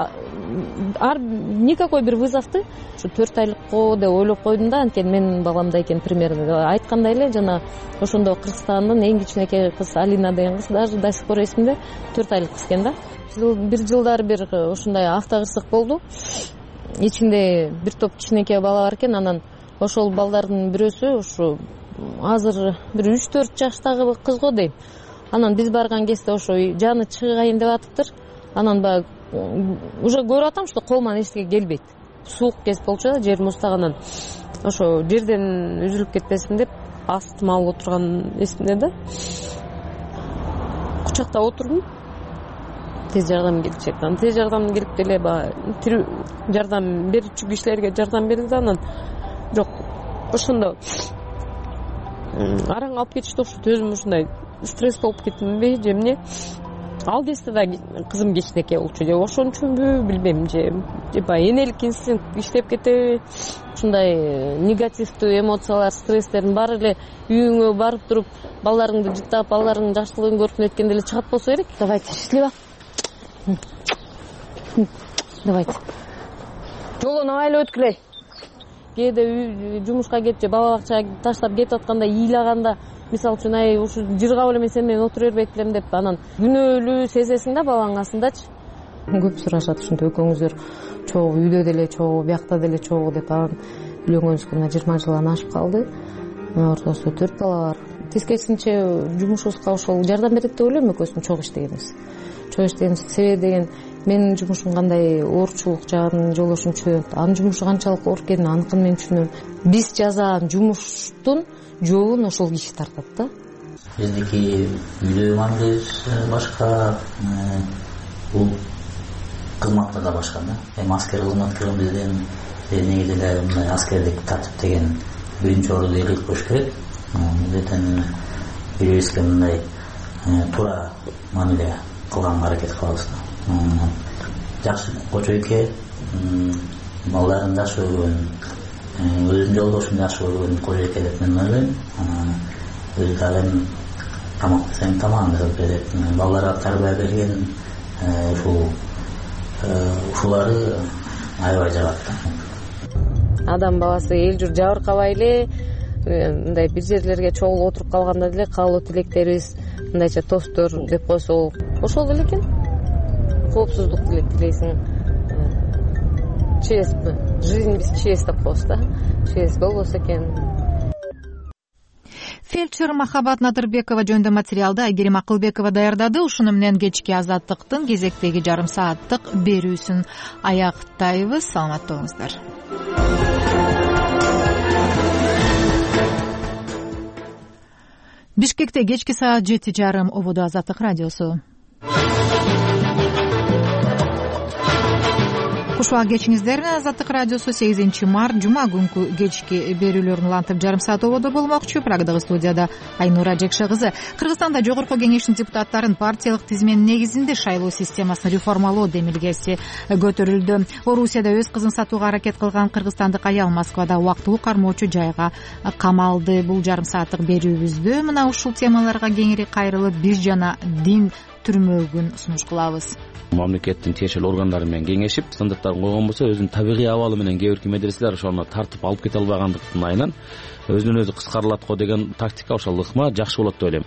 Ар никакой бир вызовду ушу төрт айлыкко деп ойлоп койдум да, анткени менин баламда экен примерно. Айткандай эле жана ошондо Кыргызстандын эң кичинекей кыз Алина деген кыз даже до сих пор эсимде, төрт айлык кыз экен да. Бир жылдары бир ушундай автокырсык болду. Ичинде бир топ кичинекей бала бар экен, анан ошол балдардын бирөөсү ушу азыр бир үч төрт жаштагы кыз го дейм. Анан биз барган кезде ошо жаны чыгайын деп атыптыр. Анан баягы уже көрүп атам, что колуман эчтеке келбейт. Суук кез болчу да, жер муздаган. Ошо жерден үзүлүп кетпесин деп астыма алып отурган эсимде да. Кучакта отурдум. Тез жардам келчек. Анан тез жардам келип деле баягы жардам берүүчү кишилерге жардам берди да, анан жок ошондо араң алып кетишти окшойт. Өзүм ушундай стресс болуп кеттимби же эмне? Ал кезде да кызым кичинекей болчу, же ошон үчүнбү билбейм, же баягы энелик инстинкт иштеп кетеби? Ушундай негативдүү эмоциялар, стресстердин баары эле үйүңө барып туруп, балдарыңды жыттап, балдарыңдын жакшылыгын көрүп неткенде эле чыгат болсо керек. Давайте, счастливо. Давайте. Жолун айлы өткүлөй. Кээде жумушка кетип же бала бакчага таштап кетип атканда, ыйлаганда, мисалы үчүн ай ушу жыргап эле мен сен менен отура бербейт элем деп анан күнөөлүү сезесиң да баланын касындачы. Көп сурашат ушинтип экөөңүздөр чогуу үйдө деле чогуу, биякта деле чогуу деп. Анан үйлөнгөнүбүзгө мына жыйырма жылдан ашып калды. Ортосунда төрт бала бар. Тескерисинче жумушубузга ошол жардам берет деп ойлойм, экөөбүздүн чогуу иштегенибиз. Чогуу иштегенибиз себеби деген менин жумушум кандай оорчулук жагын жолдошум түшүнөт. Анын жумушу канчалык оор экенин аныкын мен түшүнөм. Биз жасаган жумуштун жообун ошол киши тартат да. Биздики үйдө мамилебиз башка, бул кызматта да башка да. Эми аскер кызматкерлер бизден негизи эле мындай аскердик тартип деген биринчи орунда элек коюш керек. Милдетен бирибизге мындай туура мамиле кылганга аракет кылабыз да. Жакшы кочойке, балдарын жакшы көргөн, өзүнүн жолдошун жакшы көргөн кочойке деп мен ойлойм. Өзү дагы тамак десең тамагын жасап берет. Балдарга тарбия берген ушул ушулары аябай жагат да. Адам баласы эл журт жабыркабай эле мындай бир жерлерге чогулуп отуруп калганда деле каалоо тилектерибиз, мындайча тосттор деп койсо ошол эле экен. коопсуздук тилейсиң. ЧС жизнь без ЧС деп коебуз да. ЧС болбосо экен. Фельдшер Махабат Надырбекова жөнүндө материалды Айгерим Акылбекова даярдады. Ушуну менен кечки Азаттыктын кезектеги жарым сааттык берүүсүн аяктайбыз. Саламатта болуңуздар. Бишкекте кечки саат жети жарым. Ободо Азаттык радиосу. Куш убак кечиңиздер. Азаттык радиосу сегизинчи март жума күнкү кечки берүүлөрүн улантып жарым саат ободо болмокчу. Программадагы студияда Айнура Жекше кызы. Кыргызстанда жогорку кеңештин депутаттарын партиялык тизменин негизинде шайлоо системасын реформалоо демилгеси көтөрүлдү. Орусияда өз кызын сатууга аракет кылган кыргызстандык аял Москвада убактылуу кармоочу жайга камалды. Бул жарым сааттык берүүбүздө мына ушул темаларга кеңири кайрылып, биз жана дин түрмөгүн сунуш кылабыз. Мамлекеттин тиешелүү органдары менен кеңешип стандарттарын койгон болсо, өзүнүн табигый абалы менен кээ бир медреселер ошону тартып алып кете албагандыктын айынан өзүнөн өзү кыскарылат го деген тактика ошол ыкма жакшы болот деп ойлойм.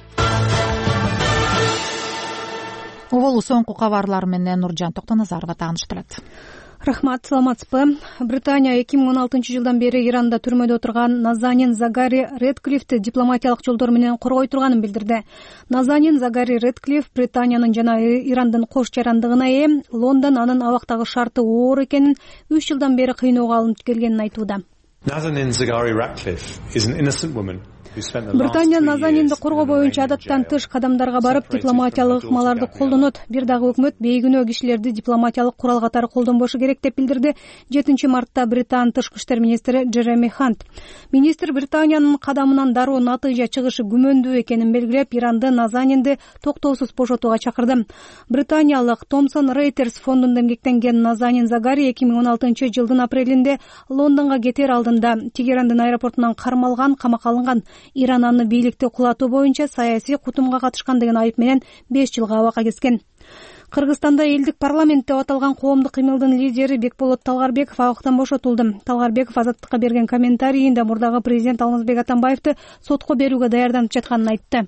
Угулу соңку кабарлар менен Нуржан Токтоназарова тааныштырат. Рахмат, саламатсызбы. Британия эки миң он алтынчы жылдан бери Иранда түрмөдө отурган Назанин Загари Редклифти дипломатиялык жолдор менен коргой турганын билдирди. Назанин Загари Редклиф Британиянын жана Ирандын кош жарандыгына ээ. Лондон анын абактагы шарты оор экенин, үч жылдан бери кыйноого алынып келгенин айтууда. Nazanin Zaghari Ratcliffe is an innocent woman. Британия Назанинди коргоо боюнча адаттан тыш кадамдарга барып, дипломатиялык ыкмаларды колдонот. Бир дагы өкмөт бейгүнөө кишилерди дипломатиялык курал катары колдонбошу керек деп билдирди жетинчи мартта Британ тышкы иштер министри Джереми Хант. Министр Британиянын кадамынан дароо натыйжа чыгышы күмөндүү экенин белгилеп, Иранды Назанинди токтоосуз бошотууга чакырды. Британиялык Thomson Reuters фондунда эмгектенген Назанин Загари эки миң он алтынчы жылдын апрелинде Лондонго кетер алдында Тегерандын аэропортунан кармалган, камакка алынган. Иран аны бийликти кулатуу боюнча саясий кутумга катышкан деген айып менен беш жылга абакка кескен. Кыргызстанда элдик парламент деп аталган коомдук кыймылдын лидери Бекболот Талгарбеков абактан бошотулду. Талгарбеков Азаттыкка берген комментарийинде мурдагы президент Алмазбек Атамбаевди сотко берүүгө даярданып жатканын айтты.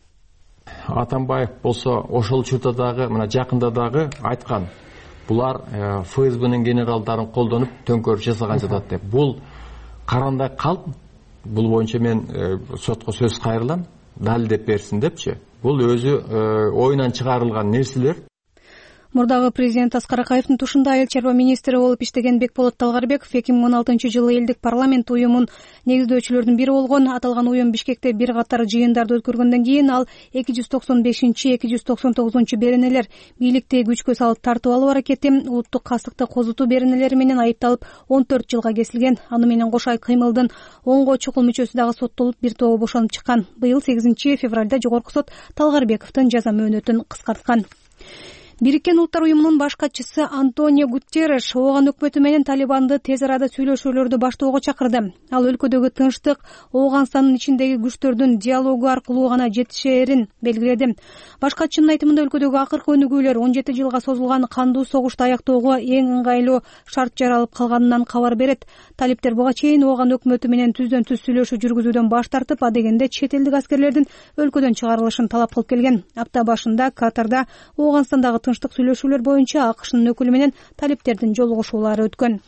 Атамбаев болсо ошол учурда дагы, мына жакында дагы айткан. Булар ФСБнын генералдарын колдонуп төңкөрүш жасаган жатат деп. Бул карандай калп. Бул боюнча мен сотко сөз кайрылам, далилдеп берсин депчи. Бул өзү оюнан чыгарылган нерселер. Мурдагы президент Аскар Акаевдин тушунда айыл чарба министри болуп иштеген Бекболот Талгарбеков эки миң он алтынчы жылы элдик парламент уюмун негиздөөчүлөрдүн бири болгон. Аталган уюм Бишкекте бир катар жыйындарды өткөргөндөн кийин ал эки жүз токсон бешинчи эки жүз токсон тогузунчу беренелер, бийликти күчкө салып тартып алуу аракети, улуттук кастыкты козутуу беренелери менен айыпталып он төрт жылга кесилген. Аны менен кошо кыймылдын онго чукул мүчөсү дагы соттолуп, бир тобу бошонуп чыккан. Быйыл сегизинчи февралда жогорку сот Талгарбековдун жаза мөөнөтүн кыскарткан. Бириккен Улуттар уюмунун баш катчысы Антонио Гутерреш Ооган өкмөтү менен Талибанды тез арада сүйлөшүүлөрдү баштоого чакырды. Ал өлкөдөгү тынчтык Ооганстандын ичиндеги күчтөрдүн диалогу аркылуу гана жетишерин белгиледи. Баш катчынын айтымында өлкөдөгү акыркы өнүгүүлөр он жети жылга созулган кандуу согушту аяктоого эң ыңгайлуу шарт жаралып калганынан кабар берет. Талиптер буга чейин Ооган өкмөтү менен түздөн түз сүйлөшүү жүргүзүүдөн баш тартып, адегенде чет элдик аскерлердин өлкөдөн чыгарылышын талап кылып келген. Апта башында Катарда Ооганстандагы тынчтык сүйлөшүүлөр боюнча АКШнын өкүлү менен талиптердин жолугушуулары өткөн.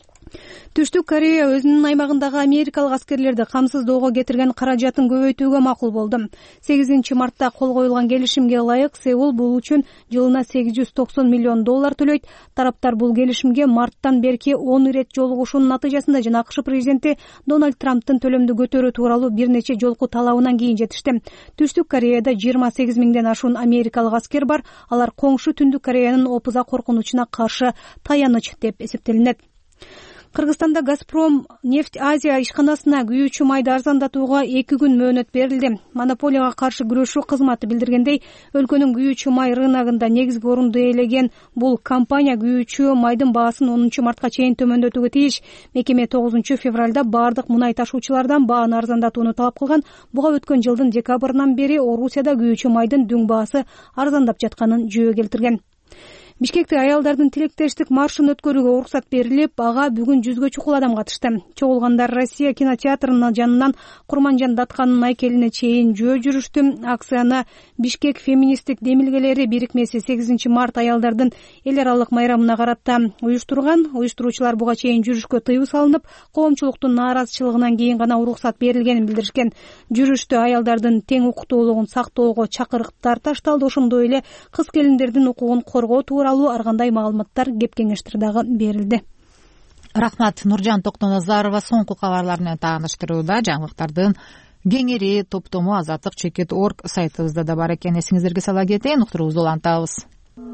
Түштүк Корея өзүнүн аймагындагы америкалык аскерлерди камсыздоого кетирген каражатын көбөйтүүгө макул болду. сегизинчи мартта кол коюлган келишимге ылайык Сеул бул үчүн жылына сегиз жүз токсон миллион доллар төлөйт. Тараптар бул келишимге марттан берки он ирет жолугушуунун натыйжасында жана АКШ президенти Дональд Трамптын төлөмдү көтөрүү тууралуу бир нече жолку талабынан кийин жетишти. Түштүк Кореяда жыйырма сегиз миңден ашуун америкалык аскер бар. Алар коңшу Түндүк Кореянын опуза коркунучуна каршы таяныч деп эсептелинет. Кыргызстанда Газпром нефть Азия ишканасына күйүүчү майды арзандатууга эки күн мөөнөт берилди. Монополияга каршы күрөшүү кызматы билдиргендей, өлкөнүн күйүүчү май рыногунда негизги орунду ээлеген бул компания күйүүчү майдын баасын онунчу мартка чейин төмөндөтүүгө тийиш. Мекеме тогузунчу февралда бардык мунай ташуучулардан бааны арзандатууну талап кылган. Буга өткөн жылдын декабрынан бери Орусияда күйүүчү майдын дүң баасы арзандап жатканын жөө келтирген. Бишкекте аялдардын тилектештик маршын өткөрүүгө уруксат берилип, ага бүгүн жүзгө чукул адам катышты. Чогулгандар Россия кинотеатрынын жанынан Курманжан Датканын айкелине чейин жөө жүрүштү. Акцияны Бишкек феминисттик демилгелери бирикмеси сегизинчи март аялдардын эл аралык майрамына карата уюштурган. Уюштуруучулар буга чейин жүрүшкө тыюу салынып, коомчулуктун нааразычылыгынан кийин гана уруксат берилгенин билдиришкен. Жүрүштө аялдардын тең укуктуулугун сактоого чакырыктар ташталды. Ошондой эле кыз келиндердин укугун коргоо тууралуу ар кандай маалыматтар кеп кеңештер дагы берилди. Рахмат. Нуржан Токтоназарова соңку кабарлар менен тааныштырууда. Жаңылыктардын кеңири топтому азаттык чекит точка орг сайтыбызда да бар экен. Эсиңиздерге сала кетейин, уктуруубузду улантабыз.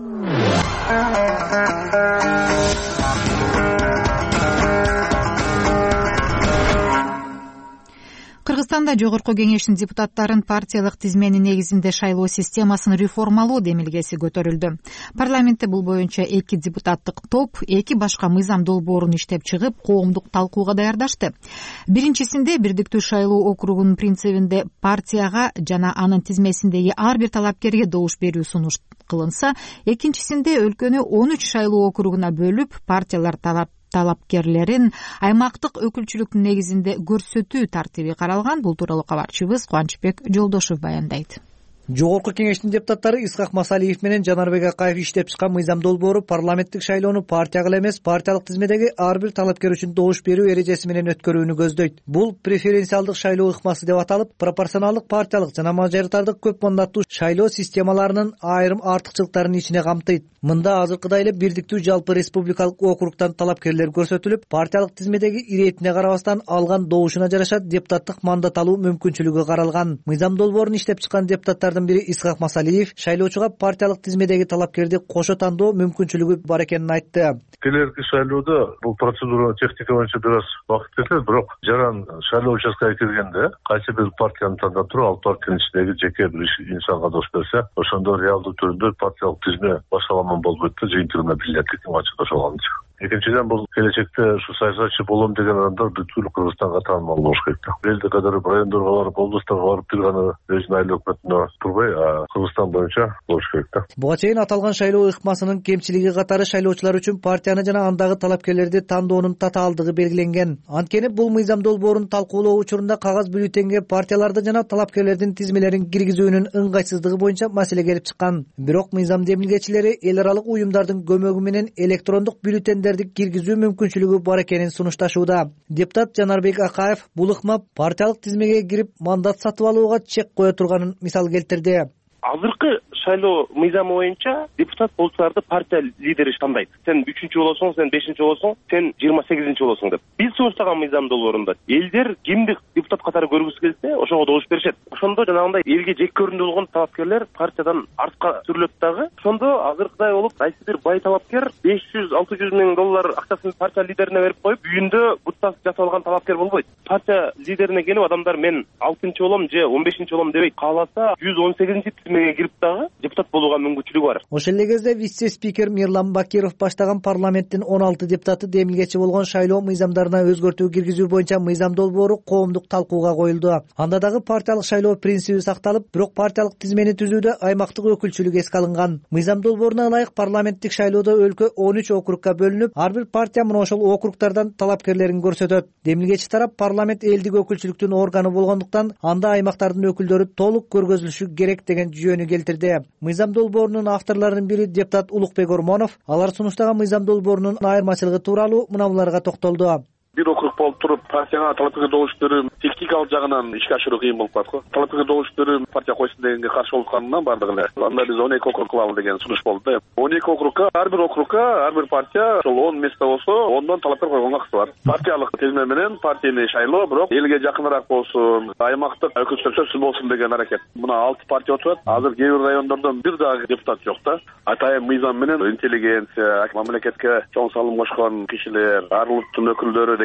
Кыргызстанда жогорку кеңештин депутаттарын партиялык тизменин негизинде шайлоо системасын реформалоо демилгеси көтөрүлдү. Парламентте бул боюнча эки депутаттык топ эки башка мыйзам долбоорун иштеп чыгып, коомдук талкууга даярдашты. Биринчисинде бирдиктүү шайлоо округунун принцибинде партияга жана анын тизмесиндеги ар бир талапкерге добуш берүү сунуш кылынса, экинчисинде өлкөнү он үч шайлоо округуна бөлүп, партиялар талап талапкерлерин аймактык өкүлчүлүктүн негизинде көрсөтүү тартиби каралган. Бул тууралуу кабарчыбыз Кубанычбек Жолдошев баяндайт. Жогорку кеңештин депутаттары Исхак Масалиев менен Жанарбек Акаев иштеп чыккан мыйзам долбоору парламенттик шайлоону партияга эле эмес, партиялык тизмедеги ар бир талапкер үчүн добуш берүү эрежеси менен өткөрүүнү көздөйт. Бул преференциалдык шайлоо ыкмасы деп аталып, пропорционалдык партиялык жана мажоритардык көп мандаттуу шайлоо системаларынын айрым артыкчылыктарын ичине камтыйт. Мында азыркыдай эле бирдиктүү жалпы республикалык округтан талапкерлер көрсөтүлүп, партиялык тизмедеги иретине карабастан алган добушуна жараша депутаттык мандат алуу мүмкүнчүлүгү каралган. Мыйзам долбоорун иштеп чыккан депутаттардын бири Исхак Масалиев шайлоочуга партиялык тизмедеги талапкерди кошо тандоо мүмкүнчүлүгү бар экенин айтты. Келерки шайлоодо бул процедура техника боюнча бир аз убакыт кетет, бирок жаран шайлоо участкага киргенде кайсы бир партияны тандап туруп, ал партиянын ичиндеги жеке бир инсанга добуш берсе, ошондо реалдуу түрдө партиялык тизме башаламан болбойт да, жыйынтыгына билинет экен ошолганча. Экинчиден бул келечекте ушу саясатчы болом деген адамдар бүткүл Кыргызстанга таанымал болуш керек да. Элди кадыр райондорго барып, облустарга барып бир гана өзүнүн айыл өкмөтүнө турбай, а Кыргызстан боюнча болуш керек да. Буга чейин аталган шайлоо ыкмасынын кемчилиги катары шайлоочулар үчүн партияны жана андагы талапкерлерди тандоонун татаалдыгы белгиленген. Анткени бул мыйзам долбоорун талкуулоо учурунда кагаз бюллетенге партияларды жана талапкерлердин тизмелерин киргизүүнүн ыңгайсыздыгы боюнча маселе келип чыккан. Бирок мыйзам демилгечилери эл аралык уюмдардын көмөгү менен электрондук бюллетендер киргизүү мүмкүнчүлүгү бар экенин сунушташууда. Депутат Жанарбек Акаев бул ыкма партиялык тизмеге кирип мандат сатып алууга чек кое турганын мисал келтирди. Азыркы шайлоо мыйзамы боюнча депутат болуучуларды партия лидери тандайт. Сен үчүнчү болосуң, сен бешинчи болосуң, сен жыйырма сегизинчи болосуң деп. Биз сунуштаган мыйзам долбоорунда элдер кимди депутат катары көргүсү келсе, ошого добуш беришет. Ошондо жанагындай элге жек көрүндү болгон талапкерлер партиядан артка сүрүлөт дагы. Ошондо азыркыдай болуп, кайсы бир бай талапкер беш жүз алты жүз миң доллар акчасын партия лидерине берип коюп, үйүндө буттас жасап алган талапкер болбойт. Партия лидерине келип адамдар мен алтынчы болом же он бешинчи болом дебейт. Кааласа жүз он сегизинчи тизмеге кирип дагы депутат болууга мүмкүнчүлүгү бар. Ошол эле кезде вице-спикер Мирлан Бакиров баштаган парламенттин он алты депутаты демилгечи болгон шайлоо мыйзамдарына өзгөртүү киргизүү боюнча мыйзам долбоору коомдук талкууга коюлду. Анда дагы партиялык шайлоо принциби сакталып, бирок партиялык тизмени түзүүдө аймактык өкүлчүлүк эске алынган. Мыйзам долбооруна ылайык парламенттик шайлоодо өлкө он үч округка бөлүнүп, ар бир партия мына ошол округтардан талапкерлерин көрсөтөт. Демилгечи тарап парламент элдик өкүлчүлүктүн органы болгондуктан анда аймактардын өкүлдөрү толук көргөзүлүшү керек деген жүйөнү келтирди. Мыйзам долбоорунун авторлорунун бири депутат Улукбек Ормонов алар сунуштаган мыйзам долбоорунун айырмачылыгы тууралуу мына буларга токтолду. Бир округ болуп туруп, партияга талапкерге добуш берүү техникалык жагынан ишке ашыруу кыйын болуп калат го. Талапкерге добуш берүү партия койсун дегенге каршы болуп калганынан бардыгы эле. Анда биз он эки округ кылабыз деген сунуш болду да. он эки округка, ар бир округка, ар бир партия ошол он место болсо, ондон талапкер койгонго акысы бар. Партиялык тизме менен партийный шайлоо, бирок элге жакыныраак болсун, аймактык өкүлчүлөр сөзсүз болсун деген аракет. Мына алты партия отурат. Азыр кээ бир райондордон бир дагы депутат жок да. Атайын мыйзам менен интеллигенция, мамлекетке чоң салым кошкон кишилер, ар улуттун өкүлдөрү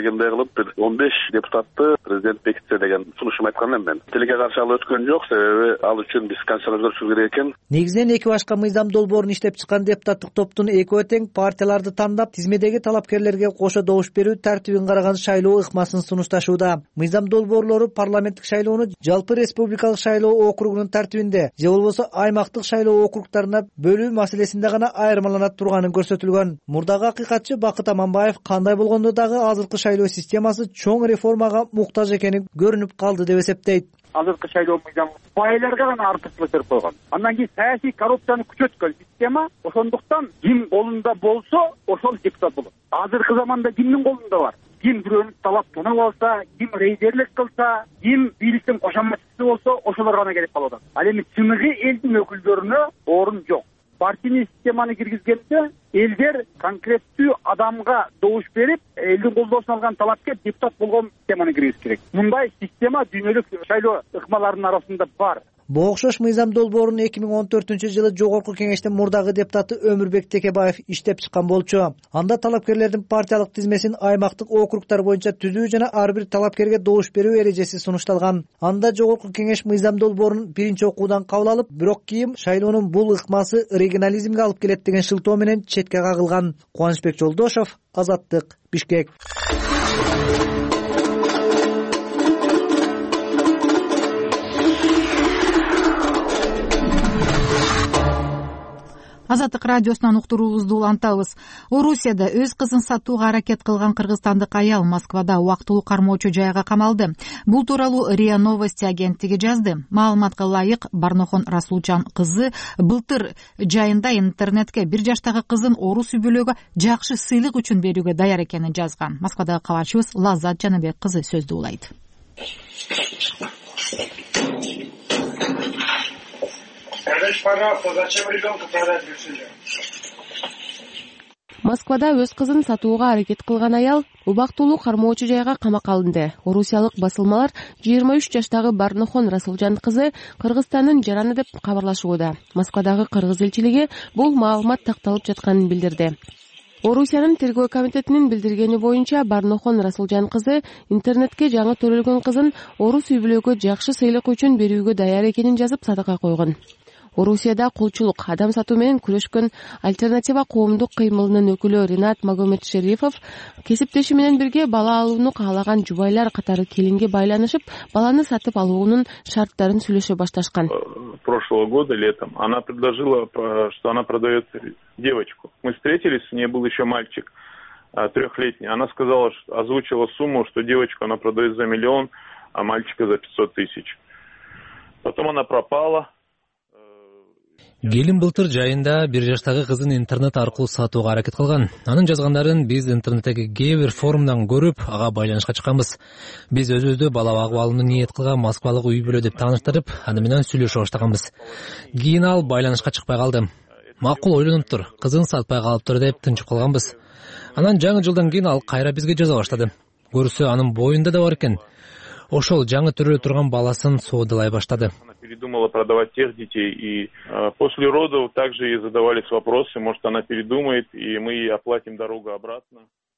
дегендей кылып бир он беш депутатты президент бекитсе деген сунушум айткан элем мен. Тилекке каршы ал өткөн жок, себеби ал үчүн биз конституцияны өзгөртүшүбүз керек экен. Негизинен эки башка мыйзам долбоорун иштеп чыккан депутаттык топтун экөө тең партияларды тандап, тизмедеги талапкерлерге кошо добуш берүү тартибин караган шайлоо ыкмасын сунушташууда. Мыйзам долбоорлору парламенттик шайлоону жалпы республикалык шайлоо округунун тартибинде же болбосо аймактык шайлоо округтарына бөлүү маселесинде гана айырмалана турганын көрсөтүлгөн. Мурдагы акыйкатчы Бакыт Аманбаев кандай болгондо дагы азыркы шайлоо системасы чоң реформага муктаж экени көрүнүп калды деп эсептейт. Азыркы шайлоо мыйзамы байларга гана артыкчылык берип койгон. Андан кийин саясий коррупцияны күчөткөн система, ошондуктан ким колунда болсо ошол депутат болот. Азыркы заманда кимдин колунда бар? Ким бирөөнү талап тонап алса, ким рейдерлик кылса, ким бийликтин кошоматчысы болсо, ошолор гана келип калып атат. Ал эми чыныгы элдин өкүлдөрүнө орун жок. Партийный системаны киргизгенде элдер конкреттүү адамга добуш берип, элдин колдоосун алган талапкер депутат болгон системаны киргизиш керек. Мындай система дүйнөлүк шайлоо ыкмаларынын арасында бар. Буга окшош мыйзам долбоорун эки миң он төртүнчү жылы Жогорку Кеңештин мурдагы депутаты Өмүрбек Текебаев иштеп чыккан болчу. Анда талапкерлердин партиялык тизмесин аймактык округтар боюнча түзүү жана ар бир талапкерге добуш берүү эрежеси сунушталган. Анда Жогорку Кеңеш мыйзам долбоорун биринчи окуудан кабыл алып, бирок кийин шайлоонун бул ыкмасы регионализмге алып келет деген шылтоо менен четке кагылган. Кубанычбек Жолдошов, Азаттык, Бишкек. Азаттык радиосунан уктуруубузду улантабыз. Орусияда өз кызын сатууга аракет кылган кыргызстандык аял Москвада убактылуу кармоочу жайга камалды. Бул тууралуу РИА Новости агенттиги жазды. Маалыматка ылайык, Барнохон Расулжан кызы былтыр жайында интернетке бир жаштагы кызын орус үй бүлөгө жакшы сыйлык үчүн берүүгө даяр экенин жазган. Москвадагы кабарчыбыз Лаззат Жаныбек кызы сөздү улайт. Скажите, пожалуйста, зачем ребенка продать в Брюсселе? Москвада өз кызын сатууга аракет кылган аял убактылуу кармоочу жайга камакка алынды. Орусиялык басылмалар жыйырма үч жаштагы Барнохон Расулжан кызы Кыргызстандын жараны деп кабарлашууда. Москвадагы кыргыз элчилиги бул маалымат такталып жатканын билдирди. Орусиянын тергөө комитетинин билдиргени боюнча Барнохон Расулжан кызы интернетке жаңы төрөлгөн кызын орус үй бүлөгө жакшы сыйлык үчүн берүүгө даяр экенин жазып садакка койгон. Орусияда кулчулук, адам сатуу менен күрөшкөн Альтернатива коомдук кыймылынын өкүлү Ринат Магомедшерифов кесиптеши менен бирге бала алууну каалаган жубайлар катары келинге байланышып, баланы сатып алуунун шарттарын сүйлөшө башташкан. Прошлого года летом она предложила, что она продает девочку. Мы встретились, у нее был еще мальчик трехлетний. Она сказала, что озвучила сумму, что девочку она продает за миллион, а мальчика за пятьсот тысяч. Потом она пропала. Келин былтыр жайында бир жаштагы кызын интернет аркылуу сатууга аракет кылган. Анын жазгандарын биз интернеттеги кээ бир форумдан көрүп, ага байланышка чыкканбыз. Биз өзүбүздү бала багып алууну ниет кылган Москвалык үй бүлө деп тааныштырып, аны менен сүйлөшө баштаганбыз. Кийин ал байланышка чыкпай калды. Макул ойлонуп тур, кызын сатпай калыптыр деп тынчып калганбыз. Анан жаңы жылдан кийин ал кайра бизге жаза баштады. Көрсө анын боюнда да бар экен. Ошол жаңы төрөлө турган баласын соодалай баштады. Передумала продавать тех детей, и э, после родов также ей задавались вопросы, может она передумает, и мы ей оплатим дорогу обратно.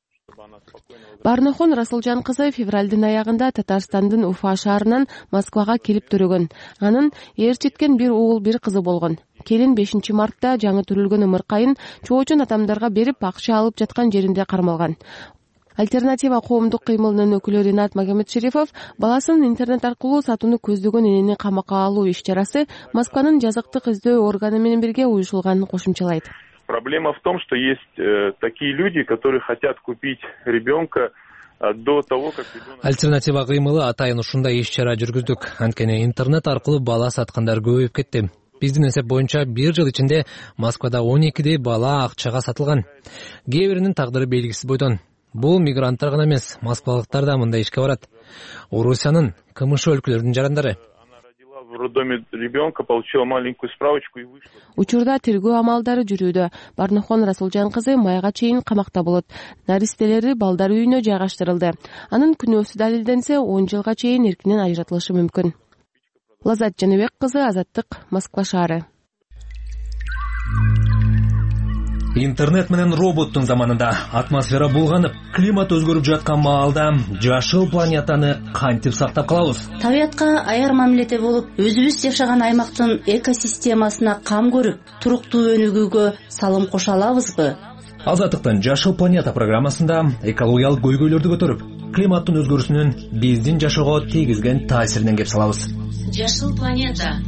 Барнохон Расулжан кызы февралдын аягында Татарстандын Уфа шаарынан Москвага келип төрөгөн. Анын эр четкен бир уул, бир кызы болгон. Келин бешинчи мартта жаңы төрөлгөн ымыркайын чоочун адамдарга берип акча алып жаткан жеринде кармалган. Альтернатива коомдук кыймылынын өкүлү Ринат Магомедшерифов баласын интернет аркылуу сатууну көздөгөн энени камакка алуу иш-чарасы Москванын жазыктык издөө органы менен бирге уюшулганын кошумчалайт. Проблема в том, что есть э, такие люди, которые хотят купить ребенка э, до того, как ребенок... Альтернатива кыймылы атайын ушундай иш-чара жүргүздүк. Анткени интернет аркылуу бала саткандар көбөйүп кетти. Биздин эсеп боюнча бир жыл ичинде Москвада он экидей бала акчага сатылган. Кээ биринин тагдыры белгисиз бойдон. Бул мигранттар гана эмес, москвалыктар да мындай ишке барат. Орусиянын КМШ өлкөлөрүнүн жарандары. В роддоме ребенка получила маленькую справочку и вышла. Учурда тергөө амалдары жүрүүдө. Барнохон Расулжан кызы майга чейин камакта болот. Наристелери балдар үйүнө жайгаштырылды. Анын күнөөсү далилденсе он жылга чейин эркинен ажыратылышы мүмкүн. Лаззат Жаныбек кызы, Азаттык, Москва шаары. Интернет менен роботтун заманында атмосфера булганып, климат өзгөрүп жаткан маалда жашыл планетаны кантип сактап калабыз? Табиятка аяр мамиледе болуп, өзүбүз жашаган аймактын экосистемасына кам көрүп, туруктуу өнүгүүгө салым кошо алабызбы? Азаттыктын Жашыл планета программасында экологиялык көйгөйлөрдү көтөрүп, климаттын өзгөрүүсүнүн биздин жашоого тийгизген таасиринен кеп салабыз. Жашыл планета.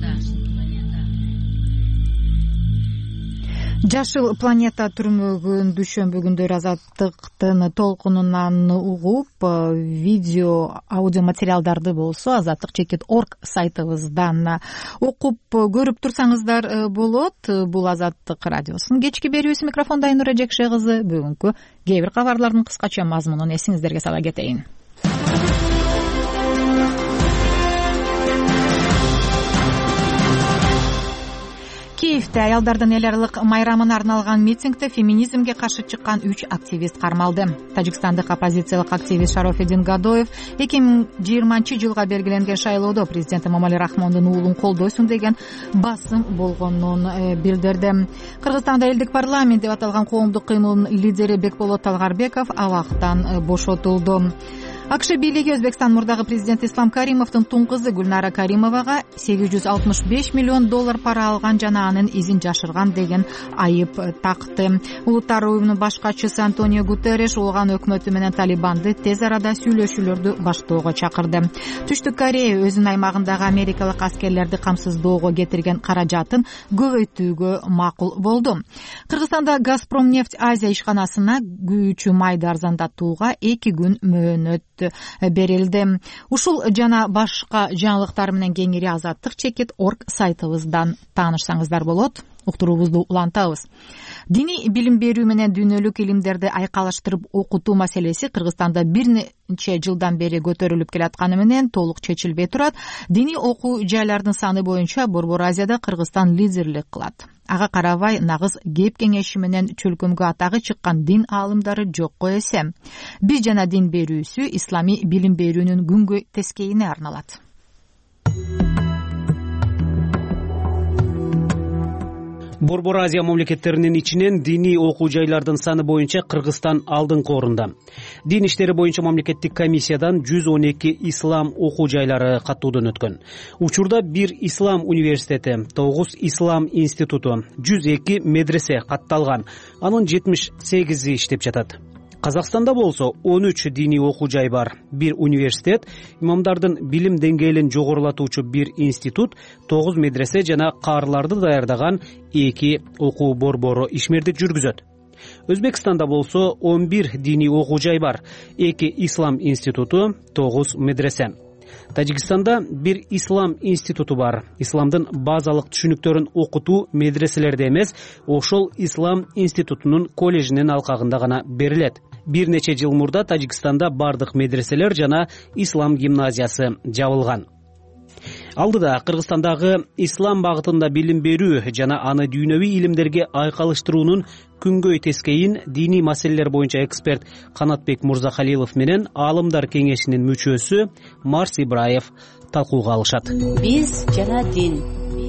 Жашыл планета түрмөгүн дүйшөмбү күндөр Азаттыктын толкунунан угуп, видео, аудио материалдарды болсо азаттык чекит точка орг сайтыбыздан окуп көрүп турсаңыздар болот. Бул Азаттык радиосунун кечки берүүсү. Микрофонда Айнура Жекше кызы. Бүгүнкү кээ бир кабарлардын кыскача мазмунун эсиңиздерге сала кетейин. Киевде аялдардын эл аралык майрамына арналган митингде феминизмге каршы чыккан үч активист кармалды. Тажикстандык оппозициялык активист Шарофидин Гадоев эки миң жыйырманчы жылга белгиленген шайлоодо президент Эмомали Рахмондун уулун колдойсуң деген басым болгонун билдирди. Кыргызстанда элдик парламент деп аталган коомдук кыймылдын лидери Бекболот Талгарбеков абактан бошотулду. АКШ бийлиги Өзбекстан мурдагы президент Ислам Каримовдун тун кызы Гүлнара Каримовага сегиз жүз алтымыш беш миллион доллар пара алган жана анын изин жашырган деген айып такты. Улуттар уюмунун баш катчысы Антонио Гутерреш улган өкмөтү менен Талибанды тез арада сүйлөшүүлөрдү баштоого чакырды. Түштүк Корея өзүнүн аймагындагы америкалык аскерлерди камсыздоого кетирген каражатын көбөйтүүгө макул болду. Кыргызстанда Газпромнефть Азия ишканасына күйүүчү майды арзандатууга эки күн мөөнөт берилди. Ушул жана башка жаңылыктар менен кеңири азаттык чекит точка орг сайтыбыздан таанышсаңыздар болот. Уктуруубузду улантабыз. Диний билим берүү менен дүйнөлүк илимдерди айкалыштырып окутуу маселеси Кыргызстанда бир нече жылдан бери көтөрүлүп келатканы менен толук чечилбей турат. Диний окуу жайлардын саны боюнча Борбор Азияда Кыргызстан лидерлик кылат. Ага карабай нагыз кеп кеңеши менен чөлкөмгө атагы чыккан дин аалымдары жокко эсе. Биз жана дин берүүсү исламий билим берүүнүн күнгөй тескейине арналат. Борбор Азия мамлекеттеринин ичинен диний окуу жайлардын саны боюнча Кыргызстан алдыңкы орунда. Дин иштери боюнча мамлекеттик комиссиядан жүз он эки ислам окуу жайлары каттоодон өткөн. Учурда бир ислам университети, тогуз ислам институту, жүз эки медресе катталган. Анын жетимиш сегизи иштеп жатат. Казакстанда болсо он үч диний окуу жай бар. Бир университет, имамдардын билим деңгээлин жогорулатуучу бир институт, тогуз медресе жана каарыларды даярдаган эки окуу борбору ишмердик жүргүзөт. Өзбекстанда болсо он бир диний окуу жай бар. эки ислам институту, тогуз медресе. Тажикстанда бир ислам институту бар. Исламдын базалык түшүнүктөрүн окутуу медреселерде эмес, ошол ислам институтунун коллежинин алкагында гана берилет. Бир нече жыл мурда Тажикстанда бардык медреселер жана ислам гимназиясы жабылган. Алдыда Кыргызстандагы ислам багытында билим берүү жана аны дүйнөвүй илимдерге айкалыштыруунун күнгөй тескейин диний маселелер боюнча эксперт Канатбек Мурзахалилов менен Аалымдар кеңешинин мүчөсү Марс Ибраев талкууга алышат. Биз жана дин.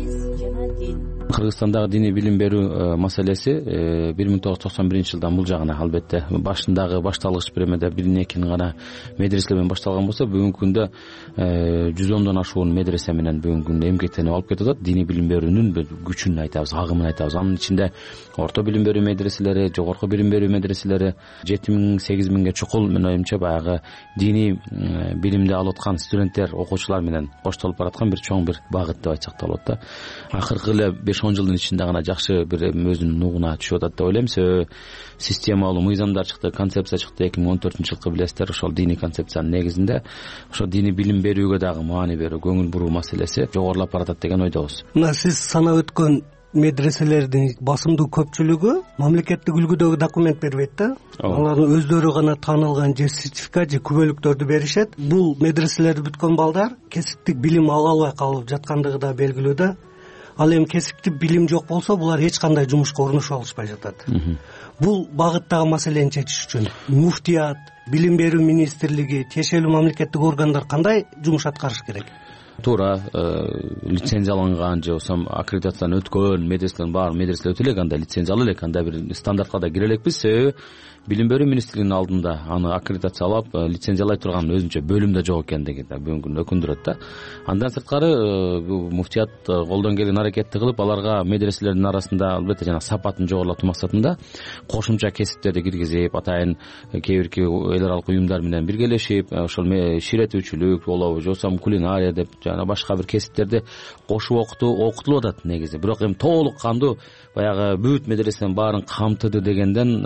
Кыргызстандагы диний билим берүү маселеси бир миң тогуз жүз токсон биринчи жылдан бул жагына албетте башындагы башталгыч премияда бир экин гана медреселер менен башталган болсо, бүгүнкү күндө жүз ондон ашуун медресе менен бүгүнкү күндө эмгектенип алып кетип атат. Диний билим берүүнүн күчүн айтабыз, агымын айтабыз. Анын ичинде орто билим берүү медреселери, жогорку билим берүү медреселери жети миң сегиз миңге чукул, менин оюмча баягы диний билимди алып аткан студенттер, окуучулар менен коштолуп бараткан бир чоң бир багыт деп айтсак да болот да. Акыркы эле беш он жылдын ичинде гана жакшы бир өзүнүн нугуна түшүп атат деп ойлойм. Себеби системалуу мыйзамдар чыкты, концепция чыкты. эки миң он төртүнчү жылкы билесиздер, ошол диний концепциянын негизинде ошо диний билим берүүгө дагы маани берүү, көңүл буруу маселеси жогорулап баратат деген ойдобуз. Мына сиз санап өткөн медреселердин басымдуу көпчүлүгү мамлекеттик үлгүдөгү документ бербейт да. Алардын өздөрү гана таанылган же сертификат же күбөлүктөрдү беришет. Бул медреселерди бүткөн балдар кесиптик билим ала албай калып жаткандыгы да белгилүү да. Ал эми кесиптик билим жок болсо, булар эч кандай жумушка орношо алышпай жатат. Бул багыттагы маселени чечиш үчүн муфтият, билим берүү министрлиги, тиешелүү мамлекеттик органдар кандай жумуш аткарыш керек? туура лицензияланган же болбосо аккредитациядан өткөн медреселердин баары медреселер өтө элек анда лицензиялуу элек, анда бир стандартка да кире элекпиз. Себеби билим берүү министрлигинин алдында аны аккредитациялап лицензиялай турган өзүнчө бөлүм да жок экендиги да бүгүнкү күндө өкүндүрөт да. Андан сырткары бул муфтият колдон келген аракетти кылып аларга медреселердин арасында албетте жана сапатын жогорулатуу максатында кошумча кесиптерди киргизип, атайын кээ бирки эл аралык уюмдар менен биргелешип, ошол ширетүүчүлүк болобу же болбосо кулинария деп жана башка бир кесиптерди кошуп окутуу окутулуп атат негизи. Бирок эми толук кандуу баягы бүт медреселердин баарын камтыды дегенден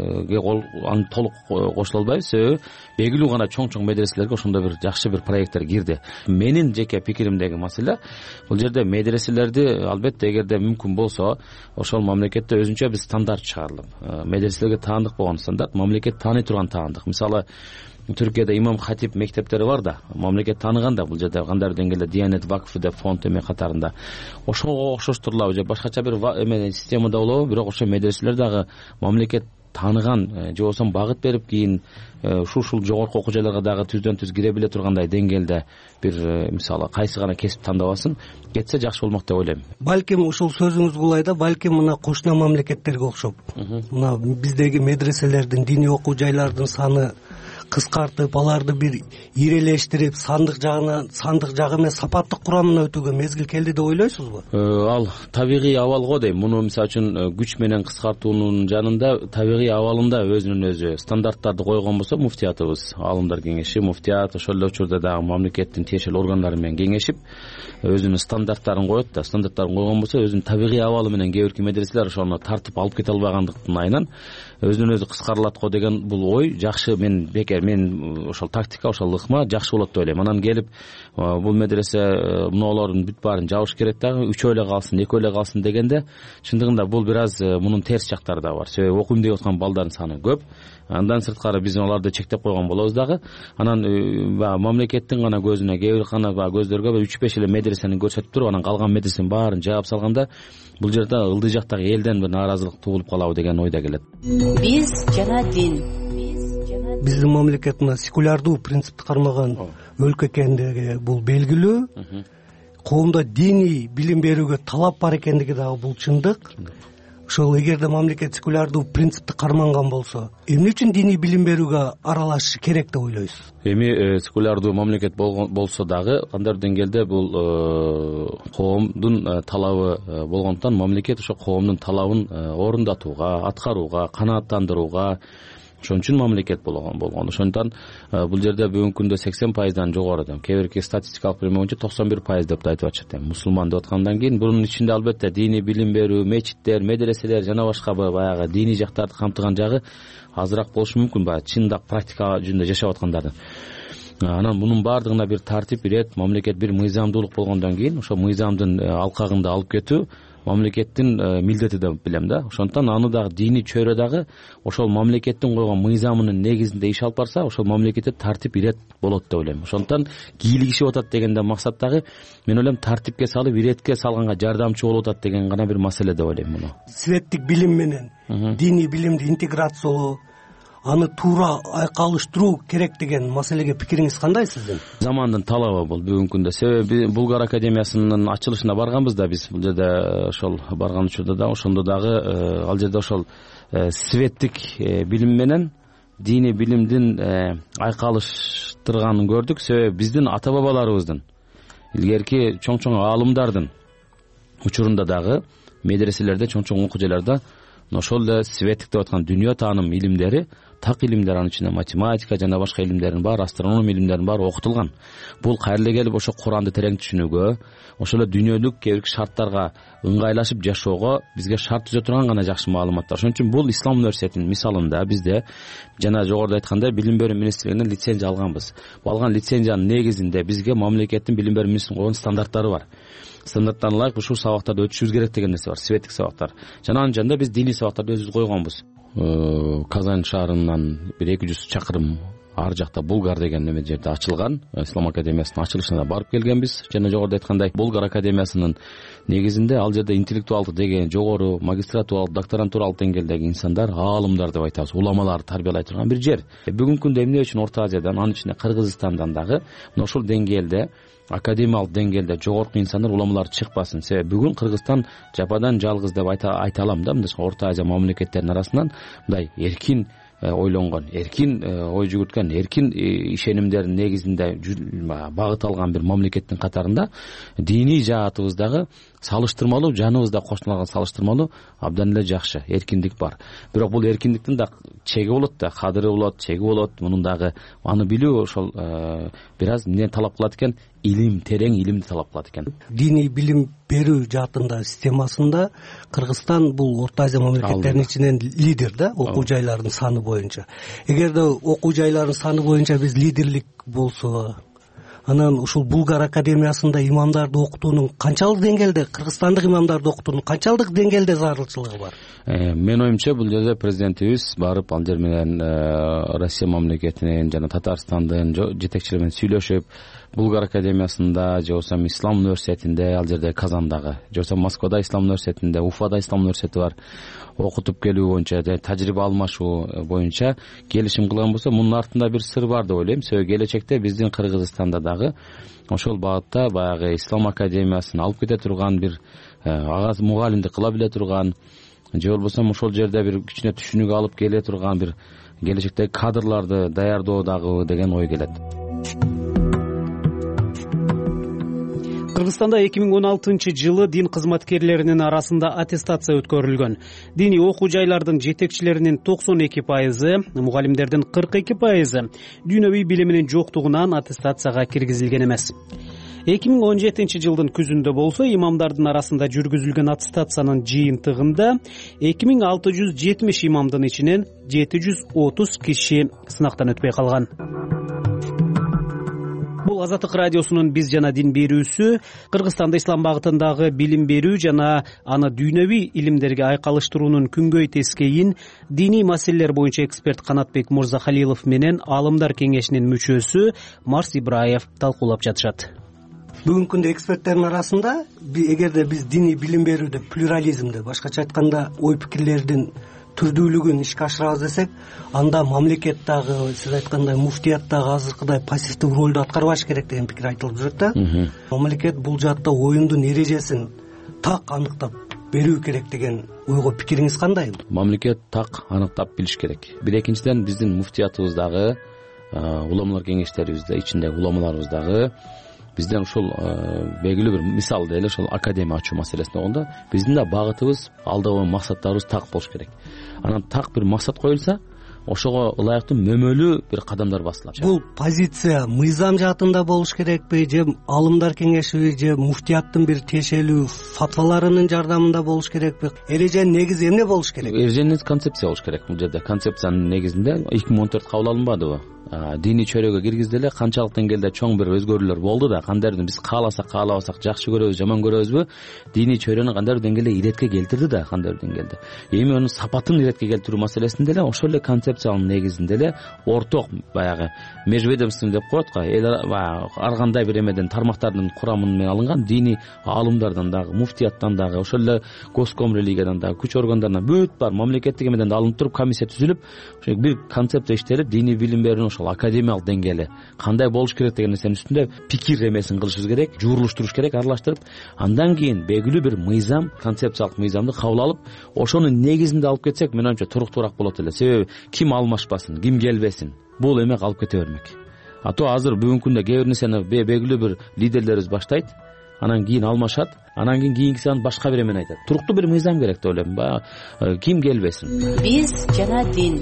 аны толук кошула албайбыз. Себеби белгилүү гана чоң чоң медреселерге ошондой бир жакшы бир проекттер кирди. Менин жеке пикиримдеги маселе бул жерде медреселерди албетте эгерде мүмкүн болсо ошол мамлекетте өзүнчө бир стандарт чыгарылып, медреселерге таандык болгон стандарт, мамлекет тааный турган таандык. Мисалы Түркияда имам хатип мектептери бар да, мамлекет тааныган да, бул жерде кандайдыр деңгээлде Диянет вакфы деп фонд эме катарында. Ошого окшоштурулабы же башкача бир эме системада болобу, бирок ошо медреселер дагы мамлекет тааныган же болбосо багыт берип кийин ушул жогорку окуу жайларга дагы түздөн түз кире биле тургандай деңгээлде бир мисалы кайсы гана кесип тандабасын кетсе жакшы болмок деп ойлойм. Балким ушул сөзүңүз кулайда, балким мына кошуна мамлекеттерге окшоп, мына биздеги медреселердин, диний окуу жайлардын саны кыскартып, аларды бир ирелештирип, сандык жагына, сандык жагы менен сапаттык курамына өтүүгө мезгил келди деп ойлойсузбу? Ал табигый абал го дейм. Муну мисалы үчүн күч менен кыскартуунун жанында табигый абалында өзүнүн өзү стандарттарды койгон болсо, муфтиятыбыз, аалымдар кеңеши, муфтият ошол эле учурда дагы мамлекеттин тиешелүү органдары менен кеңешип өзүнүн стандарттарын коет да, стандарттарын койгон болсо, өзүнүн табигый абалы менен кээ бирки медреселер ошону тартып алып кете албагандыктын айынан өзүнөн өзү кыскарылат го деген бул ой жакшы. Мен бекер мен ошол тактика, ошол ыкма жакшы болот деп ойлойм. Анан келип бул медресе мунулордун бүт баарын жабыш керек дагы, үчөө эле калсын, экөө эле калсын дегенде чындыгында бул бир аз мунун терс жактары да бар. Себеби окуйм деп аткан балдардын саны көп. Андан сырткары биз аларды чектеп койгон болобуз дагы. Анан мамлекеттин гана көзүнө, кээ бир гана көздөргө үч беш эле медресени көрсөтүп туруп, анан калган медресенин баарын жаап салганда бул жерде ылдый жактагы элден бир нааразылык туулуп калабы деген ойда келет. Биз жана дин. Биздин мамлекет мына секулярдуу принципти кармаган өлкө экендиги бул белгилүү. Коомдо диний билим берүүгө талап бар экендиги дагы бул чындык. Ошол эгерде мамлекет секулярдуу принципти карманган болсо, эмне үчүн диний билим берүүгө аралашышы керек деп ойлойсуз? Эми секулярдуу мамлекет болсо дагы кандайдыр деңгээлде бул коомдун талабы болгондуктан мамлекет ошо коомдун талабын орундатууга, аткарууга, канааттандырууга ошон үчүн мамлекет болгон болгон. Ошондуктан бул жерде бүгүнкү күндө сексен пайыздан жогору, кээ бирки статистикалык берме боюнча токсон бир пайыз деп да айтып атышат. Мусулман деп аткандан кийин бунун ичинде албетте диний билим берүү, мечиттер, медреселер жана башка баягы диний жактарды камтыган жагы азыраак болушу мүмкүн, баягы чындап практика жүзүндө жашап аткандардын. Анан мунун баардыгына бир тартип, ирет, мамлекет бир мыйзамдуулук болгондон кийин ошо мыйзамдын алкагында алып кетүү мамлекеттин милдети деп билем да. Ошондуктан аны дагы диний чөйрө дагы ошол мамлекеттин койгон мыйзамынын негизинде иш алып барса, ошол мамлекетте тартип, ирет болот деп ойлойм. Ошондуктан кийлигишип атат дегенден максат дагы мен ойлойм тартипке салып, иретке салганга жардамчы болуп атат деген гана бир маселе деп ойлойм муну. Светтик билим менен диний билимди интеграциялоо, аны туура айкалыштыруу керек деген маселеге пикириңиз кандай сиздин? Замандын талабы бул бүгүнкү күндө. Себеби Булгар академиясынын ачылышына барганбыз да биз. Бул жерде ошол барган учурда да ошондо дагы ал жерде ошол светтик билим менен диний билимдин айкалыштырганын көрдүк. Себеби биздин ата бабаларыбыздын, илгерки чоң чоң аалымдардын учурунда дагы медреселерде, чоң чоң окуу жайларда ошол эле светтик деп аткан дүйнө тааным илимдери, так илимдер, анын ичинде математика жана башка илимдердин баары, астрономия илимдеринин баары окутулган. Бул кайра эле келип ошо Куранды терең түшүнүүгө, ошол эле дүйнөлүк кээ бир шарттарга ыңгайлашып жашоого бизге шарт түзө турган гана жакшы маалыматтар. Ошон үчүн бул Ислам университетинин мисалында бизде жана жогоруда айткандай билим берүү министрлигинен лицензия алганбыз. Бул алган лицензиянын негизинде бизге мамлекеттин билим берүү министрлигинин койгон стандарттары бар. Стандарттан ылайык ушул сабактарды өтүшүбүз керек деген нерсе бар, светтик сабактар. Жана анын жанында биз диний сабактарды өзүбүз койгонбуз. Казань шаарынан бир эки жүз чакырым ар жакта Булгар деген неме жерде ачылган Ислам академиясынын ачылышына барып келгенбиз. Жана жогоруда айткандай Булгар академиясынын негизинде ал жерде интеллектуалдык деген жогору магистратуралык, докторантуралык деңгээлдеги инсандар, аалымдар деп айтабыз, уламалар тарбиялай турган бир жер. Бүгүнкү күндө эмне үчүн Орто Азиядан, анын ичинде Кыргызстандан дагы ушул деңгээлде академиялык деңгээлде жогорку инсандар, уламалар чыкпасын. Себеби бүгүн Кыргызстан жападан жалгыз деп айта алам да, мындай Орто Азия мамлекеттеринин арасынан мындай эркин ойлонгон, эркин ой жүгүрткөн, эркин ишенимдердин негизинде багыт алган бир мамлекеттин катарында диний жаатыбыздагы салыштырмалуу, жаныбызда кошуналган салыштырмалуу абдан эле жакшы эркиндик бар. Бирок бул эркиндиктин да чеги болот да, кадыры болот, чеги болот. Мунун дагы аны билүү ошол бир аз эмне талап кылат экен? Илим, терең илимди талап кылат экен. Диний билим берүү жаатында системасында Кыргызстан бул Орто Азия мамлекеттеринин ичинен лидер да, окуу жайлардын саны боюнча. Эгерде окуу жайлардын саны боюнча биз лидерлик болсо, анан ушул Булгар академиясында имамдарды окутуунун канчалык деңгээлде, кыргызстандык имамдарды окутуунун канчалык деңгээлде зарылчылыгы бар? Менин оюмча бул жерде президентибиз барып ал жер менен Россия мамлекетинин жана Татарстандын жетекчилери менен сүйлөшүп, Булгар академиясында же болбосо Ислам университетинде, ал жерде Казандагы, же болбосо Москвада Ислам университетинде, Уфада Ислам университети бар, окутуп келүү боюнча, тажрыйба алмашуу боюнча келишим кылган болсо, мунун артында бир сыр бар деп ойлойм. Себеби келечекте биздин Кыргызстанда дагы ошол багытта баягы Ислам академиясын алып кете турган бир ага мугалимдик кыла биле турган, же болбосо ошол жерде бир кичине түшүнүк алып келе турган бир келечектеги кадрларды даярдоо дагы деген ой келет. Кыргызстанда эки миң он алтынчы жылы дин кызматкерлеринин арасында аттестация өткөрүлгөн. Диний окуу жайлардын жетекчилеринин токсон эки пайызы, мугалимдердин кырк эки пайызы дүйнөвүй билиминин жоктугунан аттестацияга киргизилген эмес. эки миң он жетинчи жылдын күзүндө болсо, имамдардын арасында жүргүзүлгөн аттестациянын жыйынтыгында эки миң алты жүз жетимиш имамдын ичинен жети жүз отуз киши сынактан өтпөй калган. Бул Азаттык радиосунун биз жана дин берүүсү. Кыргызстанда ислам багытындагы билим берүү жана аны дүйнөвүй илимдерге айкалыштыруунун күнгөй тескейин диний маселелер боюнча эксперт Канатбек Мырзахалилов менен Аалымдар кеңешинин мүчөсү Марс Ибраев талкуулап жатышат. Бүгүнкү күндө эксперттердин арасында эгерде биз диний билим берүүдө плюрализмди, башкача айтканда ой пикирлердин түрдүүлүгүн ишке ашырабыз десек, анда мамлекет дагы, сиз айткандай муфтият дагы азыркыдай пассивдүү ролду аткарбаш керек деген пикир айтылып жүрөт да. Мамлекет бул жаатта оюндун эрежесин так аныктап берүү керек деген ойго пикириңиз кандай? Мамлекет так аныктап билиш керек. Бир экинчиден биздин муфтиятыбыздагы, уламалар кеңештерибизде ичиндеги уламаларыбыздагы бизден ушул белгилүү бир мисалда эле ошол академия ачуу маселесин болгондо биздин да багытыбыз, алдагы максаттарыбыз так болуш керек. Анан так бир максат коюлса, ошого ылайыктуу мөмөлүү бир кадамдар басылат. Бул позиция мыйзам жаатында болуш керекпи, же Аалымдар кеңеши, же муфтияттын бир тиешелүү фатваларынын жардамында болуш керекпи? Эреженин негизи эмне болуш керек? Эреженин концепция болуш керек. Бул жерде концепциянын негизинде эки миң он төрт кабыл алынбадыбы? Диний чөйрөгө киргизди эле, канчалык деңгээлде чоң бир өзгөрүүлөр болду да, кандайдыр биз кааласак каалабасак, жакшы көрөбүз, жаман көрөбүзбү, диний чөйрөнү кандайдыр деңгээлде иретке келтирди да, кандайдыр деңгээлде. Эми анын сапатын иретке келтирүү маселесинде эле ошол эле концепциянын негизинде эле орток баягы межведомство деп коет го, эл баягы ар кандай бир эмеден тармактардын курамы менен алынган диний аалымдардан дагы, муфтияттан дагы, ошол эле госком религиядан дагы, күч органдарынан бүт бар мамлекеттик эмеден да алынып туруп комиссия түзүлүп, ошо бир концепция иштелип, диний билим берүүнү ошол академиялык деңгээли кандай болуш керек деген нерсенин үстүндө пикир эмесин кылышыбыз керек, жуурулуштуруш керек, аралаштырып, андан кийин белгилүү бир мыйзам, концепциялык мыйзамды кабыл алып, ошонун негизинде алып кетсек, мен оюмча туруктуураак болот эле. Себеби ким алмашпасын, ким келбесин, бул эме калып кете бермек. А то азыр бүгүнкү күндө кээ бир нерсени белгилүү бир лидерлерибиз баштайт, анан кийин алмашат, анан кийин кийинкиси аны башка бир эмени айтат. Туруктуу бир мыйзам керек деп ойлойм. Баягы ким келбесин. Биз жана дин.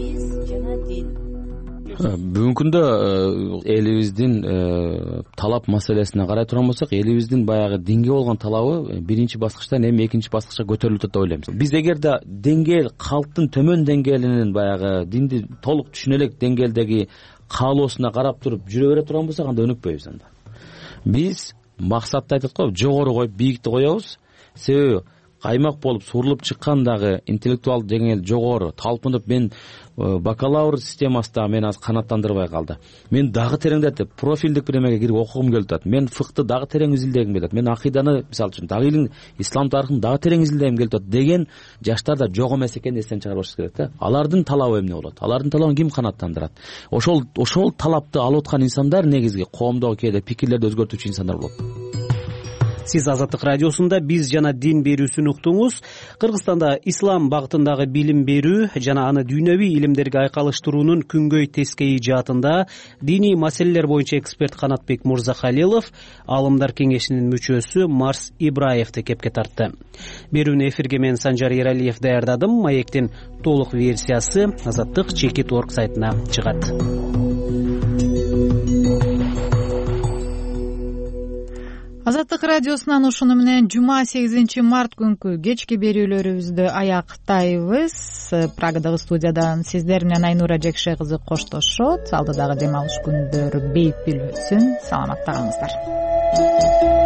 Бүгүнкү күндө элибиздин талап маселесине карай турган болсок, элибиздин баягы динге болгон талабы биринчи баскычтан эми экинчи баскычка көтөрүлүп атат деп ойлойм. Биз эгерде деңгээл, калктын төмөн деңгээлинин баягы динди толук түшүнө элек деңгээлдеги каалоосуна карап туруп жүрө бере турган болсок, анда өнүкпөйбүз анда. Биз максатты айтат го, жогору коюп, бийикти коебуз. Себеби каймак болуп сурулуп чыккан дагы интеллектуалдык деңгээл жогору талпынып мен бакалавр системасында мени азыр канааттандырбай калды. Мен дагы тереңдетип профилдик бир эмеге кирип окугум келип атат. Мен фыкты дагы терең изилдегим келет. Мен акыйданы мисалы үчүн дагы илим ислам тарыхын дагы терең изилдегим келип атат деген жаштарда жок эмес экенин эстен чыгарбаш керек да. Алардын талабы эмне болот? Алардын талабын ким канааттандырат? Ошол ошол талапты алып аткан инсандар негизги коомдогу кээде пикирлерди өзгөртүүчү инсандар болот. Сиз Азаттык радиосунда биз жана дин берүүсүн уктуңуз. Кыргызстанда ислам багытындагы билим берүү жана аны дүйнөвүй илимдерге айкалыштыруунун күнгөй тескейи жаатында диний маселелер боюнча эксперт Канатбек Мурзахалилов Аалымдар кеңешинин мүчөсү Марс Ибраевди кепке тартты. Берүүнү эфирге мен Санжар Эралиев даярдадым. Маектин толук версиясы Азаттык чекит точка орг сайтына чыгат. Азаттык радиосунан ушуну менен жума сегизинчи март күнкү кечки берүүлөрүбүздү аяктайбыз. Прагадагы студиядан сиздер менен Айнура Жекше кызы коштошот. Алдыдагы дем алыш күндөрү бейпил өтсүн. Саламатта калыңыздар.